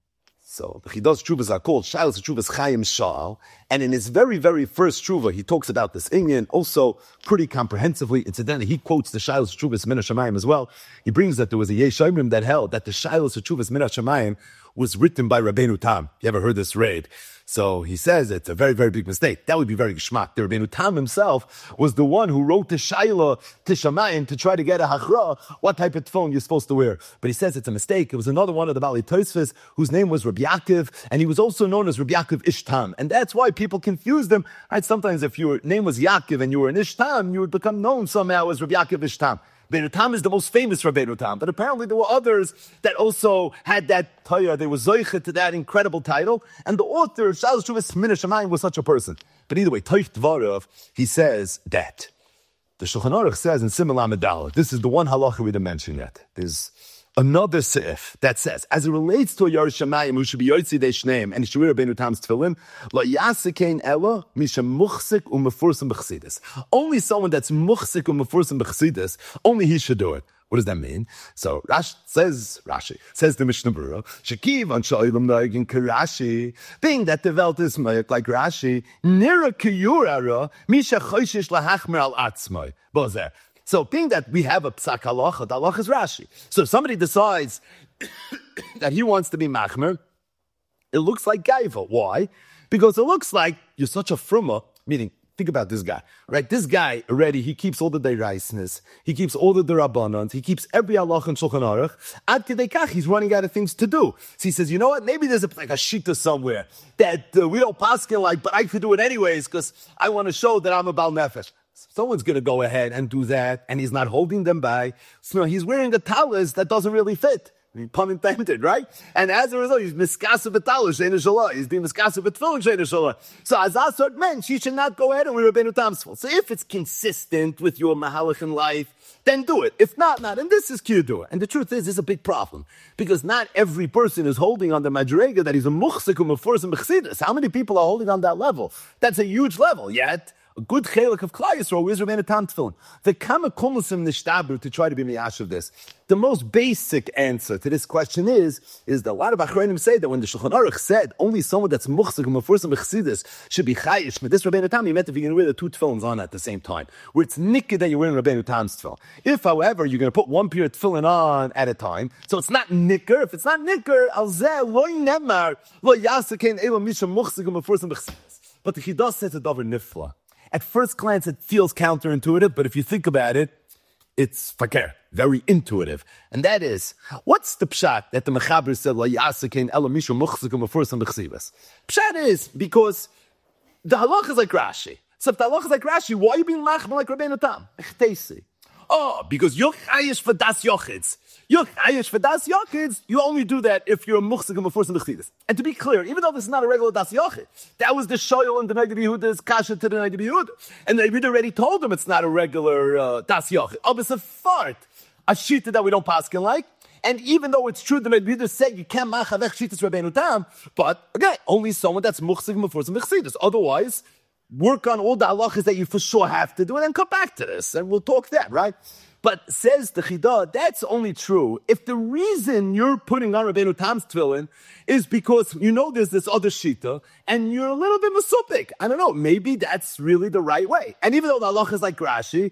so the Chidah's tshuvas are called Shailas Tshuvas Chaim Shal, and in his very, very first tshuva, he talks about this inyan also pretty comprehensively. Incidentally, he quotes the Shailas Tshuvas Min HaShamayim as well. He brings that there was a Yesh Omrim that held that the Shailas Tshuvas Min HaShamayim was written by Rabbeinu Tam. You ever heard this read? So he says it's a very, very big mistake. That would be very geschmack. The Rabbeinu Tam himself was the one who wrote the Shaila to Shamayim to try to get a hachra, what type of tefillin you're supposed to wear. But he says it's a mistake. It was another one of the Bali Tosfos whose name was Rabbi Yaakov, and he was also known as Rabbi Yaakov Ishtam. And that's why people confused him. Right? Sometimes if your name was Yaakov and you were an Ishtam, you would become known somehow as Rabbi Yaakov Ishtam. Rabbeinu Tam is the most famous Rabbeinu Tam, but apparently there were others that also had that tayah. They were zoichet to that incredible title, and the author of Shailas Tshuvas Min HaShamayim was such a person. But either way, Toich Dvarav, he says that the Shulchan Aruch says in Simon Lamed Daled, this is the one halacha we didn't mention yet. There's another seif that says, as it relates to a Yer Shamayim who should be Yotzi Dei Shneim and he should wear Rabbeinu Tam's tefillin, lo yasikein ela misha muchsik u'mefursim b'chsidis. Only someone that's muchsik u'mefursim b'chsidis, only he should do it. What does that mean? So Rash says, Rashi says the Mishnah Berurah, Shekiv on Sha'ilam Noigin Karashi, being that the Welt is like Rashi, Nira Kiyurara, Misha Choshish Lahachmer al Atzmai. Bozer. So, being that we have a psak halacha, the halacha is Rashi. So, if somebody decides that he wants to be machmer, it looks like gaiva. Why? Because it looks like you're such a fruma, meaning, think about this guy, right? This guy already, he keeps all the deiraisnes, he keeps all the derabbanans, he keeps every halacha in Shulchan Aruch. Ad kedei kach, he's running out of things to do. So he says, you know what? Maybe there's a, like a shita somewhere that uh, we don't paskin like, but I could do it anyways because I want to show that I'm a bal nefesh. Someone's going to go ahead and do that, and he's not holding them by. So he's wearing a talis that doesn't really fit. I mean, pun intended, right? And as a result, he's miskasa b'talis she'ein shalah. He's doing miskasa b'tefillin she'ein shalah. So as a sort man, she should not go ahead and wear Rabbeinu Tam's tefillin. So if it's consistent with your mahalach in life, then do it. If not, not. And this is kiyudur. And the truth is, it's a big problem. Because not every person is holding on the madrega that he's a muchsik u'mefursim b'chsidus. How many people are holding on that level? That's a huge level, yet a good chelik of Klal Yisrael is Rabbeinu Tam tefillin. The kama kumusim nishtabru to try to be miyash of this. The most basic answer to this question is, is that a lot of Achronim say that when the Shulchan Aruch said only someone that's muchzik u'mefursim b'chsidus should be chayish, but this Rabbeinu Tam, he meant if you're going to wear the two tefillins on at the same time, where it's nikkud that you're wearing Rabbeinu Tam's tefillin. If, however, you're going to put one pair of tefillin on at a time, so it's not nicker. If it's not nicker, al zeh lo nemar lo yasakein elo misha muchzik u'mefursim b'chsidus. But the Chidah says a davar nifla. At first glance, it feels counterintuitive, but if you think about it, it's fakir, very intuitive. And that is, what's the pshat that the Mechaber said, La yasakein ela mishu muchzikum b'fursim b'chsivas? Pshat is because the halach is like Rashi. So if the halach is like Rashi, why are you being machmer like Rabbeinu Tam? Echtesi. Oh, because you're chayish for das yochids. You're chayish for das yochids. You only do that if you're a muchzik and b'fursim b'chsidus. And to be clear, even though this is not a regular das yochid, that was the shoyel in the Noda B'Yehuda's kasha to the Noda B'Yehuda. And they already told him it's not a regular uh, das yochid. Oh, it's a fart. A shita that we don't paskin like. And even though it's true, the Noda B'Yehuda said you can't machavech shitas Rabbeinu Tam, but again, only someone that's muchzik and b'fursim b'chsidus. Otherwise, work on all the halachas that you for sure have to do, and then come back to this, and we'll talk that, right? But says the Chidah, that's only true if the reason you're putting on Rabbeinu Tam's tefillin is because you know there's this other shita, and you're a little bit masupik. I don't know, maybe that's really the right way. And even though the halach is like Rashi,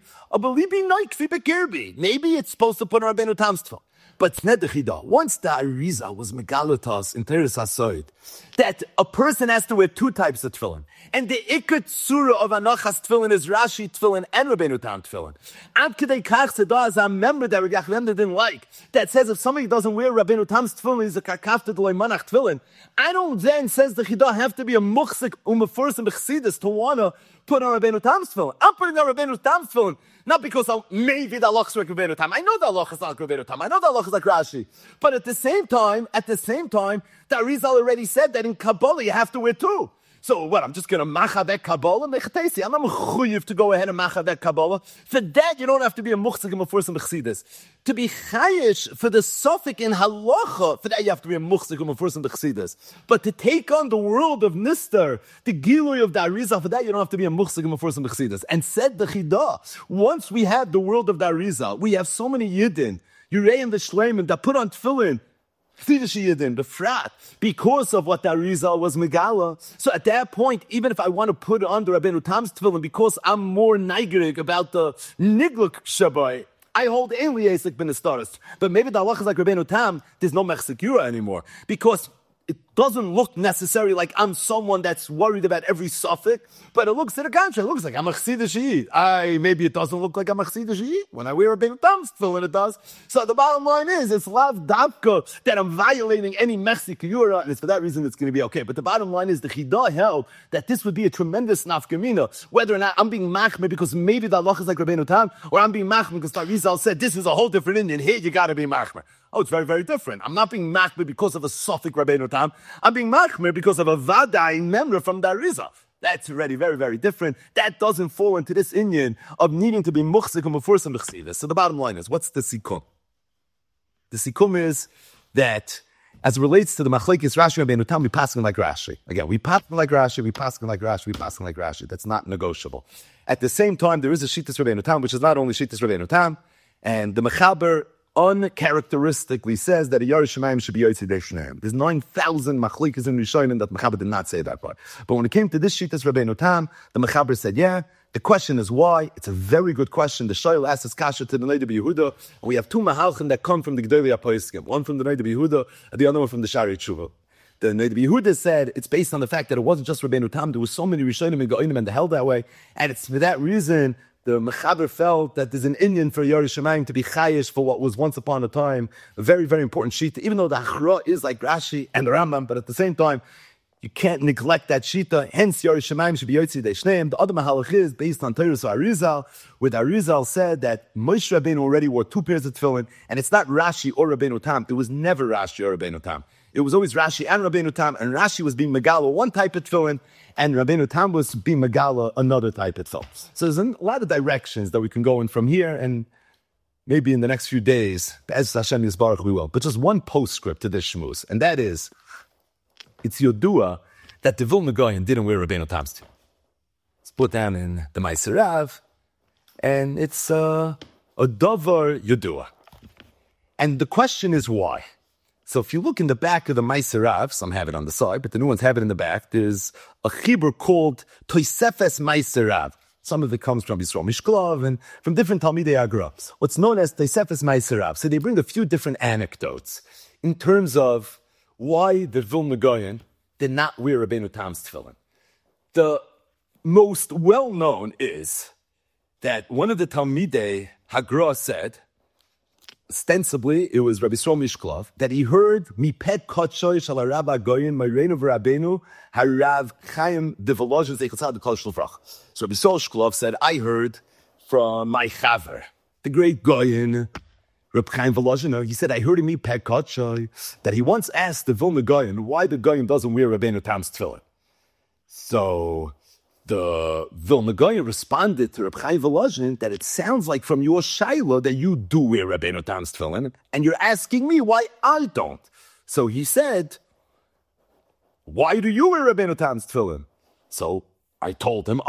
maybe it's supposed to put on Rabbeinu Tam's tefillin. But Tznei once the Arizal was megalotas in Teres HaSoid, that a person has to wear two types of tefillin. And the Iker Tzura of Anachas tefillin is Rashi tefillin and Rabbeinu Tam tefillin. Ad Kedei Kach Seda is a member that Rabbi Yachvenda didn't like, that says if somebody doesn't wear Rabbeinu Tam's tefillin, he's a karkafta d'loi manach tefillin. I don't then, says the Chidah, have to be a muchzik umefursim b'chsidus to want to put on Rabbeinu Tam's tefillin. I'm putting on Rabbeinu Tam's tefillin, not because I'll, maybe the halach is like Rabbeinu Tam. I know the halach is not like Rabbeinu Tam. I know the halach is like Rashi. But at the same time, at the same time, the Arizal already said that in Kabbalah you have to wear two. So what, I'm just going to machavek Kabbalah? I'm not mechuyev to go ahead and machavek Kabbalah. For that, you don't have to be a muchzik and mefursim b'chsidus. To be chayish for the suffix in halacha, for that you have to be a muchzik and mefursim b'chsidus. But to take on the world of Nistar, the gilui of the Arizal, for that you don't have to be a muchzik and mefursim b'chsidus. And said the Chidah, once we have the world of the Arizal, we have so many Yidden, Yureim v'shleimim that put on tefillin, the frat, because of what the Arizal was megala. So at that point, even if I want to put on the Rabbeinu Tam's tefillin, because I'm more neigerig about the nigluk shabai, I hold ein liesik ben estaris. But maybe the halach is like Rabbeinu Tam, there's no mechsekura anymore, because it doesn't look necessarily like I'm someone that's worried about every suffix, but it looks to the contrary. It looks like I'm a chsidish yid. I maybe it doesn't look like I'm a chsidish yid. When I wear a big thumbs tefillin, it does. So the bottom line is, it's lav davka that I'm violating any mechsikura, and it's for that reason it's going to be okay. But the bottom line is, the Chidah held that this would be a tremendous nafkamina, whether or not I'm being machmer because maybe the halach is like Rabbeinu Tam, or I'm being machmer because Tarizal said this is a whole different Indian. Here you got to be machmer. Oh, it's very, very different. I'm not being machmer because of a suffix Rabbeinu Tam. I'm being machmer because of a vadai memra from the Arizal. That's already very, very different. That doesn't fall into this Indian of needing to be muchzik and before some chsidis. So the bottom line is, what's the sikum? The sikum is that, as it relates to the machlekes Rashi and Rabbeinu Tam, we pass like Rashi. Again, we pass like Rashi, we pass like Rashi, we pass like Rashi. That's not negotiable. At the same time, there is a shittas Rabbeinu Tam, which is not only shittas Rabbeinu Tam, and the mechaber uncharacteristically says that a Yerush Shemayim should be Yotzei Dei Shneim. There's nine thousand machlikas in Rishonim that Mechaber did not say that part. But when it came to this shittas Rabbeinu Tam, the Mechaber said, yeah. The question is why? It's a very good question. The Shoyl asks his kasha to the Noda B'Yehuda, and we have two mahalchim that come from the Gedolei HaPoskim. One from the Noda B'Yehuda, and the other one from the Shari Tshuva. The Noda B'Yehuda said it's based on the fact that it wasn't just Rabbeinu Tam. There was so many Rishonim and Go'inim and they held that way, and it's for that reason the Mechaber felt that there's an Indian for Yerush Shemayim to be chayish for what was once upon a time a very, very important shita, even though the Achra is like Rashi and the Rambam, but at the same time, you can't neglect that shita. Hence, Yerush Shemayim should be Yotzei Dei Shneim. The other mahalach is based on Torah Arizal, where the Arizal said that Moshe Rabbeinu already wore two pairs of tefillin, and it's not Rashi or Rabbeinu Tam. It was never Rashi or Rabbeinu Tam. It was always Rashi and Rabbeinu Tam, and Rashi was being Megala one type of tefillin, and Rabbeinu Tam was being Megala another type of tefillin. So there's a lot of directions that we can go in from here, and maybe in the next few days, as Hashem Yisbarach, we will. But just one postscript to this shmuz, and that is, it's Yodua that the Vilna Gaon didn't wear Rabbeinu Tam's tefillin. It's put down in the Ma'aser Rav, and it's uh, a davar Yodua. And the question is why? So if you look in the back of the Ma'aser Rav, some have it on the side, but the new ones have it in the back, there's a chibur called Tosefes Ma'aser Rav. Some of it comes from Yisrael Mishklov and from different Talmidei Agra. What's known as Tosefes Ma'aser Rav. So they bring a few different anecdotes in terms of why the Vilna Gaon did not wear Rabbeinu Tam's tefillin. The most well-known is that one of the Talmidei Hagra said, ostensibly, it was Rabbi Yisrael Mishklov, that he heard Mipet Kotshoy Shal Rabba Goyin Ma'reinu V'Rabbeinu Harav Chaim de Volozhin Zeichel Kol Shlufrach. So Rabbi Yisrael Mishklov said, I heard from my chaver, the great Goyin, Reb Chaim Volozhin. He said, I heard him Mipet Kotshoy, that he once asked the Vilna Goyin why the Goyin doesn't wear Rabbeinu Tam's tefillin. So the Vilna Gaon responded to Reb Chaim Volozhin that it sounds like from your shaila that you do wear Rabbeinu Tam's tefillin, and you're asking me why I don't. So he said, why do you wear Rabbeinu Tam's tefillin? So I told him,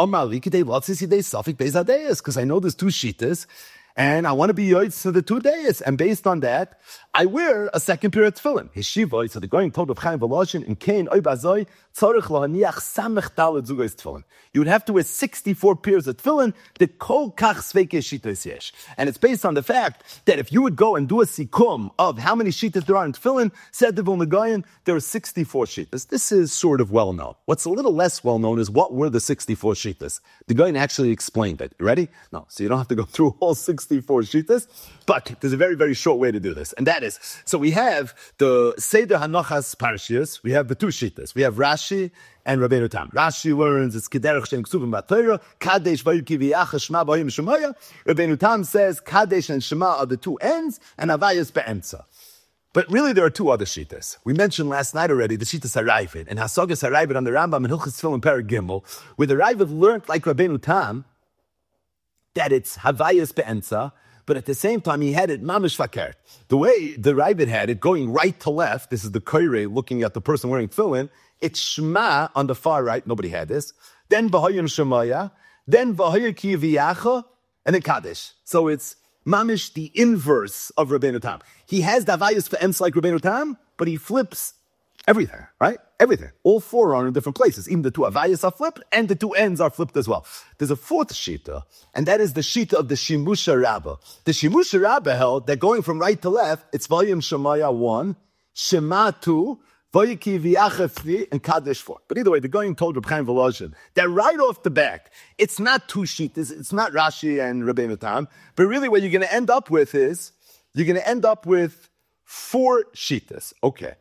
because I know there's two shittas, and I want to be yoitz to the two days. And based on that, I wear a second pair of tefillin. Heshiva, so the going told of Chaim Volozhin, in Kain, oy bazoi, tzorich lahaniach samech dalet zugos tefillin. You would have to wear sixty-four pairs of tefillin, the kol kach sveike shitos yesh. And it's based on the fact that if you would go and do a sikum of how many shitas there are in tefillin, said the Vilna Gaon, there are sixty-four shitas. This is sort of well known. What's a little less well known is what were the sixty-four shitas. The Gaon actually explained it. You ready? No, so you don't have to go through all sixty-four shitas, but there's a very, very short way to do this. And that is, so we have the Seder Hanochas Parshias, we have the two shitas. We have Rashi and Rabbeinu Tam. Rashi learns, it's Kederech Shem Ksuvim B'Torah, Kadesh Vayuki V'Yacha Shema B'Hoyim Shemoya. Rabbeinu Tam says, Kadesh and Shema are the two ends, and Havayas Be'emtza. But really there are two other shitas. We mentioned last night already the shitas Harayvit, and Hasagas Harayvit on the Rambam and Hilchos Tefillin Perek Gimel, where the Harayvit learned, like Rabbeinu Tam, that it's Havayas Be'emtza, but at the same time, he had it mamish fakert. The way the Ravid had it, going right to left, this is the koirei looking at the person wearing tefillin, it's shema on the far right, nobody had this, then v'hoyim shemaya, then v'hoyer ki v'yacha, and then kaddish. So it's mamish the inverse of Rabbeinu Tam. He has the avayas for emes like Rabbeinu Tam, but he flips everything, right? Everything. All four are in different places. Even the two avayas are flipped, and the two ends are flipped as well. There's a fourth shita, and that is the shita of the Shimusha Rabbah. The Shimusha Rabbah held that going from right to left, it's volume Shemaya one, Shema two, Vayiki V'Yacha three, and Kadesh four. But either way, the Goyim told Reb Chaim Volozhin that right off the back, it's not two shitas, it's not Rashi and Rabbeinu Tam, but really what you're going to end up with is, you're going to end up with four shitas. Okay.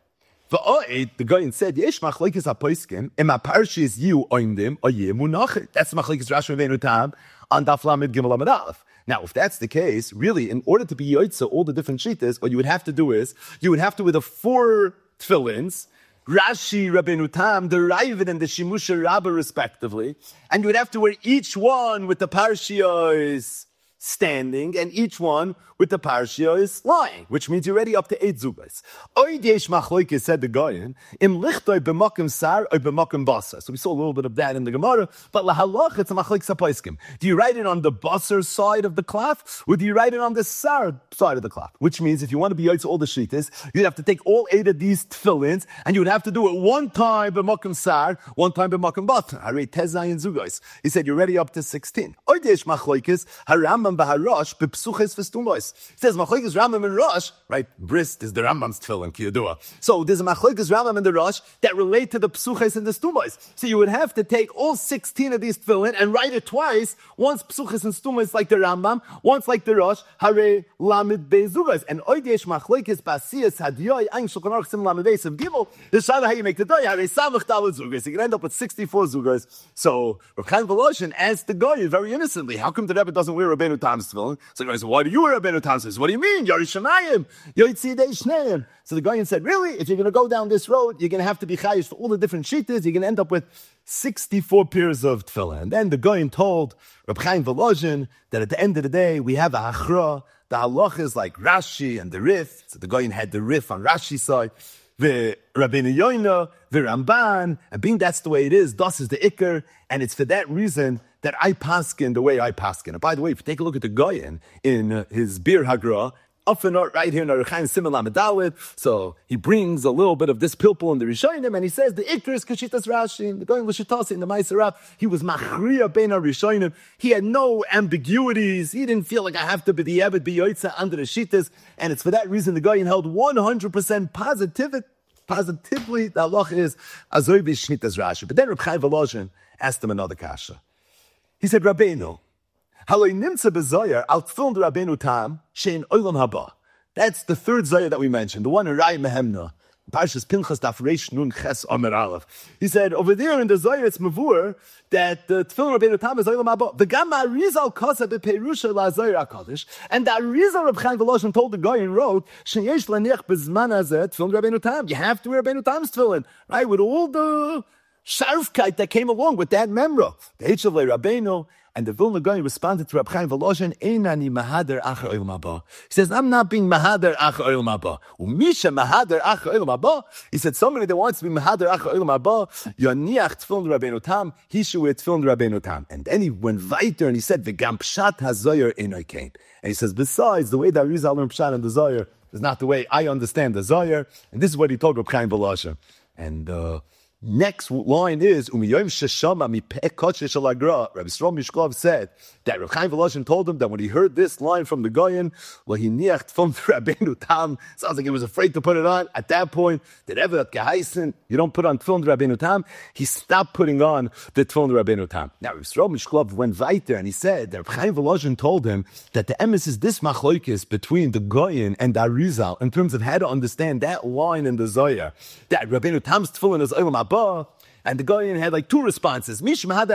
The Goyim said, Yesh machlekes hapoiskim, im aparshis you oimdim, or ye munachit. That's machlekes Rashi Rabbeinu Tam on Daf Lamed Gimel Amud Aleph. Now, if that's the case, really, in order to be yoitza all the different shitas, what you would have to do is, you would have to, with the four tefillins, Rashi, Rabbeinu Tam, the Ravid and the Shimusha Rabbah respectively, and you would have to wear each one with the parshiyos standing, and each one with the parshiyos lying, which means you're already up to eight zugas. Oid yesh machloikes, said the Goyen, im lichtoi b'makim sar or b'makim basa. So we saw a little bit of that in the Gemara, but lahalach, it's a machlokes hapoiskim. Do you write it on the basar side of the cloth, or do you write it on the sar side of the cloth? Which means if you want to be yoitz all the shitas, you'd have to take all eight of these tefillins, and you would have to do it one time b'makim sar, one time b'makim basa. Harei tezayin zugos. He said you're already up to sixteen. Oid yesh machloikes haramam b'harosh b'psuches v'stumos. It says machlokes Rambam and Rosh, right? Brist is the Rambam's tefillin kiyadua. So there's a machlokes Rambam and the Rosh that relate to the psuches and the stumos. So you would have to take all sixteen of these tefillin and write it twice. Once psuches and stumos like the Rambam, once like the Rosh. Hare lamid bezugas and oidesh machlokes basiyas hadiyai ein shulchan aruch sim lamid beis of gimel. The shana how you make the day hare samach dalad zugas. You can end up with sixty-four zugas. So Reb Chaim Volozhin asked the guy very innocently, how come the Rebbe doesn't wear Rabbeinu Tam's tefillin? So the guy said, why do you wear Rabbeinu Tam says, what do you mean? Yerishamayim, Yoitzidei Shneim. So the Goyen said, really, if you're going to go down this road, you're going to have to be chayish for all the different shitas. You're going to end up with sixty-four pairs of tefillah. And then the Goyen told Reb Chaim Volozhin that at the end of the day, we have a hachra. The halach is like Rashi and the Rif. So the Goyen had the Rif on Rashi's side. The Rabbeinu Yoina, the Ramban, and being that's the way it is, das is the Iker, and it's for that reason that I paskin the way I paskin. And by the way, if you take a look at the Goyen in uh, his Bir Hagra, often right here in Aruchaim Simon Lamedalit, so he brings a little bit of this pilpul in the Rishonim, and he says the Iker is Kashitas Rashi, the Goyen L'Shitasi in the Ma'aseh, he was Machriya Ben Rishonim. He had no ambiguities. He didn't feel like I have to be the Ebed B'Yoitza under the Shitas, and it's for that reason the Goyen held one hundred percent positivity. Positively, the halach is Azoi B'Shnitas Rashi. But then Reb Chaim Volozhin asked him another kasha. He said, Rabbeinu, haloi nimtza b'zoyer al tefillin Rabbeinu Tam shein olam haba. That's the third zoyer that we mentioned, the one in Rai Mehemna, Parshas Pinchas Daf Reish Nun Ches Omer Aleph. He said over there in the zoyer it's mavur that the tefillin Rabbeinu Tam is olam haba. The Gamma Arizal Kosa bePerusha la zoyer Hakadosh, and the Arizal Reb Chaim Volozhin told the guy and wrote sheyesh laniach bezman hazeh tefillin Rabbeinu Tam. You have to wear Rabbeinu Tam's tefillin, right? With all the sharfkeit that came along with that memra. The H.L.A. Rabbeinu and the Vilna Gaon responded to Reb Chaim Volozhin, Einani mahader acher olam haba. He says, I'm not being mahader acher olam haba. Umisha mahader acher olam haba. He said, somebody that wants to be mahader acher olam haba, yoniach tefillin Rabbeinu Tam, he should wear tefillin Rabbeinu Tam. And then he went weiter and he said, V'gam pshat hazoyer enoi kain. And he says, besides, the way that Arizal learned pshat and the zoyer is not the way I understand the zoyer. And this is what he told Reb Chaim Volozhin. And, uh, next line is Umiyom Sheshama Mipeh Kodesh Shalagra. Rabbi Yisrael Mishkov said that Reb Chaim Volozhin told him that when he heard this line from the Goyen, well, he niacht from Rabbeinu Tam. Sounds like he was afraid to put it on. At that point, did ever that geheisen? You don't put on Tefillin Rabbeinu Tam. He stopped putting on the Tefillin Rabbeinu Tam. Now, Rabbi Yisrael Mishkov went weiter and he said that Reb Chaim Volozhin told him that the emes is this machloikis between the Goyen and the Arizal in terms of how to understand that line in the Zohar. That Rabbeinu Tam's Tefillin is Olam Haba. And the Goyen had like two responses. And besides,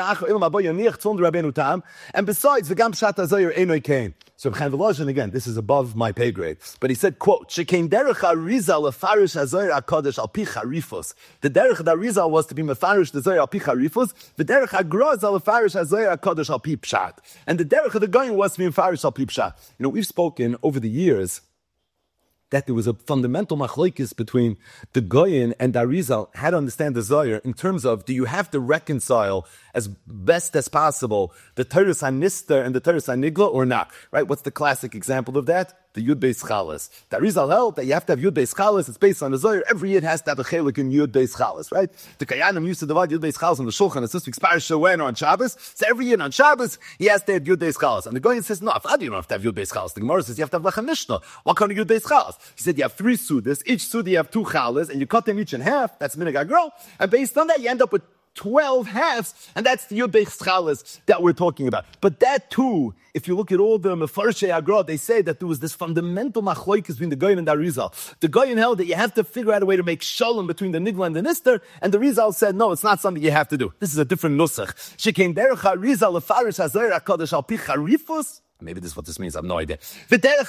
the Gam Pshat Zoyer Enoi Kain. So Chaim Volozhin, again, this is above my pay grade. But he said, quote, Shekein derech HaRizal lefarish hazoyer HaKadosh al pi charifos. The derech that Rizal was to be mefarish the Zoyer al pi charifos. The derech HaGra is lefarish hazoyer HaKadosh al pi pshat. And the derech of the Goyen was to be mefarish al pi pshat. You know, we've spoken over the years that there was a fundamental machlokes between the Goyin and the Arizal, how to understand the Zohar in terms of, do you have to reconcile as best as possible the Teres HaNister and the Teres HaNigla or not? Right? What's the classic example of that? The Yud Beis Chalas. The Arizal held that you have to have Yud Beis Chalas. It's based on the Zohar. Every Yid has to have a chelik in Yud Beis Chalas, right? The Kayanim used to divide Yud Beis Chalas on the Shulchan. It's this week's Parasha when on Shabbos. So every Yid on Shabbos, he has to have Yud Beis Chalas. And the Goyin says, no, I don't have to have Yud Beis Chalas. The Gemara says you have to have Lechem Mishnah. What kind of Yud Beis Chalas? He said you have three Sudas. Each Suda you have two Chalas, and you cut them each in half. That's Minhag HaGro. And based on that, you end up with twelve halves, and that's the Yud Beis Chalas that we're talking about. But that too, if you look at all the Mefarshei Agra, they say that there was this fundamental machlokes between the Goyin and the Arizal. The Goyin held that you have to figure out a way to make shalom between the Nigla and the Nister, and the Arizal said, no, it's not something you have to do. This is a different nusach. Shekein derech Arizal lefarish hazayir hakadosh al pi charifus. Maybe this is what this means, I have no idea. But here's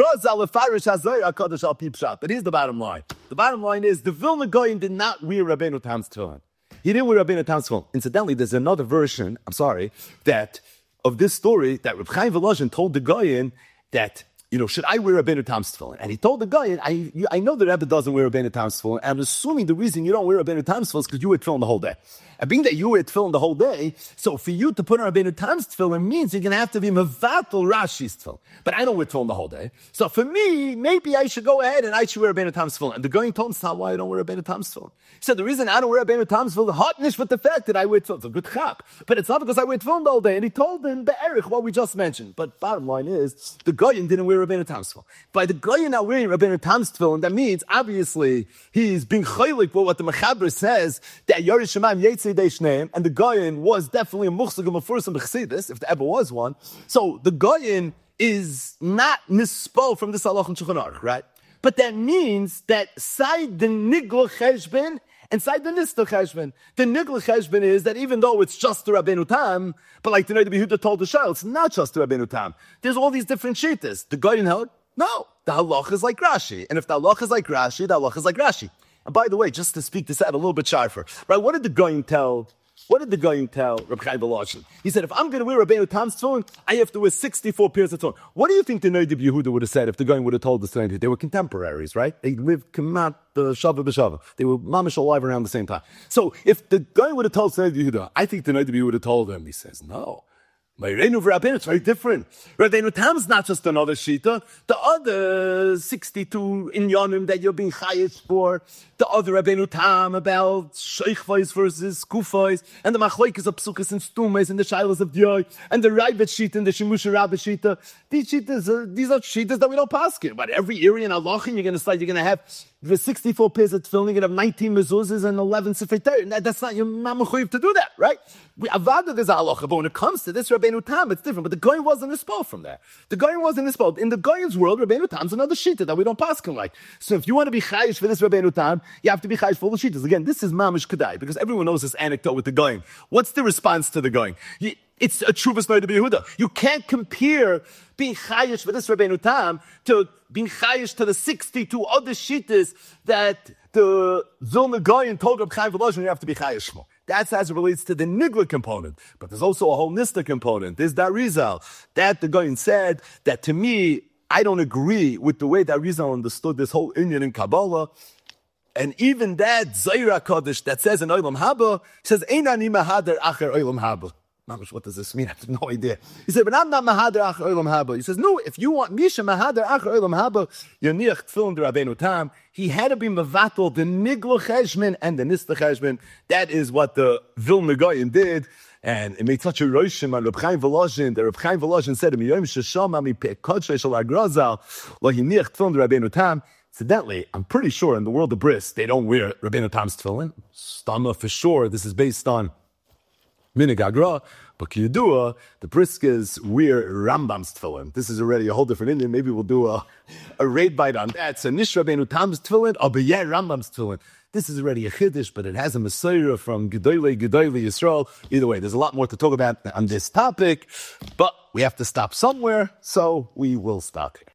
the bottom line. The bottom line is, the Vilna Goyin did not wear Rabbeinu Tam's tefillin. He didn't wear Rabbeinu Tam's tefillin. Incidentally, there's another version, I'm sorry, that of this story that Reb Chaim Volozhin told the Goyin that, you know, should I wear Rabbeinu Tam's tefillin? And he told the Goyin, I you, I know that Rebbe doesn't wear Rabbeinu Tam's tefillin, and I'm assuming the reason you don't wear Rabbeinu Tam's tefillin is because you wear tefillin the whole day. And being that you wear tefillin the whole day, so for you to put on Rabbeinu Tam's tefillin means you're going to have to be mevatel Rashi's tefillin. But I don't wear tefillin the whole day. So for me, maybe I should go ahead and I should wear Rabbeinu Tam's tefillin. And the Goyin told him why I don't wear Rabbeinu Tam's tefillin. He said, the reason I don't wear Rabbeinu Tam's tefillin, hotnish with the fact that I wear tefillin. It's a good chap. But it's not because I wear tefillin the whole day. And he told him, be'erich, what we just mentioned. But bottom line is, the Goyin didn't wear Rabbeinu Tam's tefillin. By the Goyin not wearing Rabbeinu Tam's tefillin, that means, obviously, he's being chaylik with what the Mechaber says, that Yorish Shemaim Yetzei Dei Shneim, and the Goyin was definitely a muchzig of a fursum b'chsidus, if there ever was one. So the Goyin is not nispo from this halach and Shulchan Aruch, right? But that means that side the nigla cheshbon and side the nista cheshbon. The nigla cheshbon is that even though it's just the Rabbeinu Tam, but like the Noda B'Yehuda told the Shal, it's not just the Rabbeinu Tam. There's all these different shittas. The Goyin held, no, the halach is like Rashi. And if the halach is like Rashi, the halach is like Rashi. And by the way, just to speak this out a little bit sharper, right? What did the Goyin tell? What did the Goyin tell Reb Chaim Volozhin? He said, if I'm going to wear Rabbeinu Tam's tefillin, I have to wear sixty-four pairs of tefillin. What do you think the Noda B'Yehuda would have said if the Goyin would have told the same thing? They were contemporaries, right? They lived kamat the shava b'shava. They were mamish alive around the same time. So if the Goyin would have told the Noda B'Yehuda, I think the Noda B'Yehuda would have told him. He says, no. It's very different. Rabbeinu Tam's not just another shita. The other sixty-two inyanim that you're being chayish for, the other Rabbeinu Tam about sheichvais versus kufais, and the machlokes of psukas and stumes, and the shilas of diyai, and the rabbit shita and the shemusha rabbit shita. These shitas, are, these are shitas that we don't pass here. But every area in halachin, you're going to start, you're going to have the sixty-four pairs of tefillin, you're going to have nineteen mezuzahs and eleven sifrei Torah. That, that's not your mamachuyev to do that, right? We avada there's halacha, but when it comes to this Rabbeinu Tam, it's different. But the Goyin wasn't a spell from there. The Goyin wasn't a spell. In the Goyin's world, Rabbeinu Tam's another shita that we don't pass like. So if you want to be chayish for this Rabbeinu Tam, you have to be chayish for all the shitas. Again, this is mamish kedai, because everyone knows this anecdote with the Goyin. What's the response to the Goyin? You, It's a truvas Noda B'Yehuda. You can't compare being chayish for this Rabbeinu Tam to being chayish to the sixty-two other shittas that the Vilna Goyin told Reb Chaim Volozhin you have to be chayish for. That's as it relates to the nigla component. But there's also a whole nista component. There's that Arizal. That the Goyin said that to me, I don't agree with the way that Arizal understood this whole Indian in Kabbalah. And even that Zaira Kodesh that says in Olam Haba, says, Einani mahader acher Olam Haba. Mamish, what does this mean? I have no idea. He said, but I'm not mahader acher Olam Haba. He says, no, if you want Misha mahader acher Olam Haba, you're niach tefillin de Rabbeinu Tam. He had to be mevatel the nigla cheshbon and the nista cheshbon. That is what the Vilna Goyin did. And it made such a roshim on Reb Chaim Volozhin. The Reb Chaim Volozhin said, "Miyom sheshama mi pe'kodshei shel Agrazal lo hiniach tefillin de Rabbeinu Tam." Incidentally, I'm pretty sure in the world of bris they don't wear Rabbeinu Tam's tefillin. Stama for sure. This is based on Minhag HaGra, but Kiyadua, the Briskas wear Rambam's tefillin. This is already a whole different Indian. Maybe we'll do a, a raid bite on that. So Nish Rabbeinu Tam's tefillin, or B'yeh Rambam's tefillin. This is already a chiddush, but it has a Messiah from Gedolei Gedolei Yisrael. Either way, there's a lot more to talk about on this topic, but we have to stop somewhere, so we will stop here.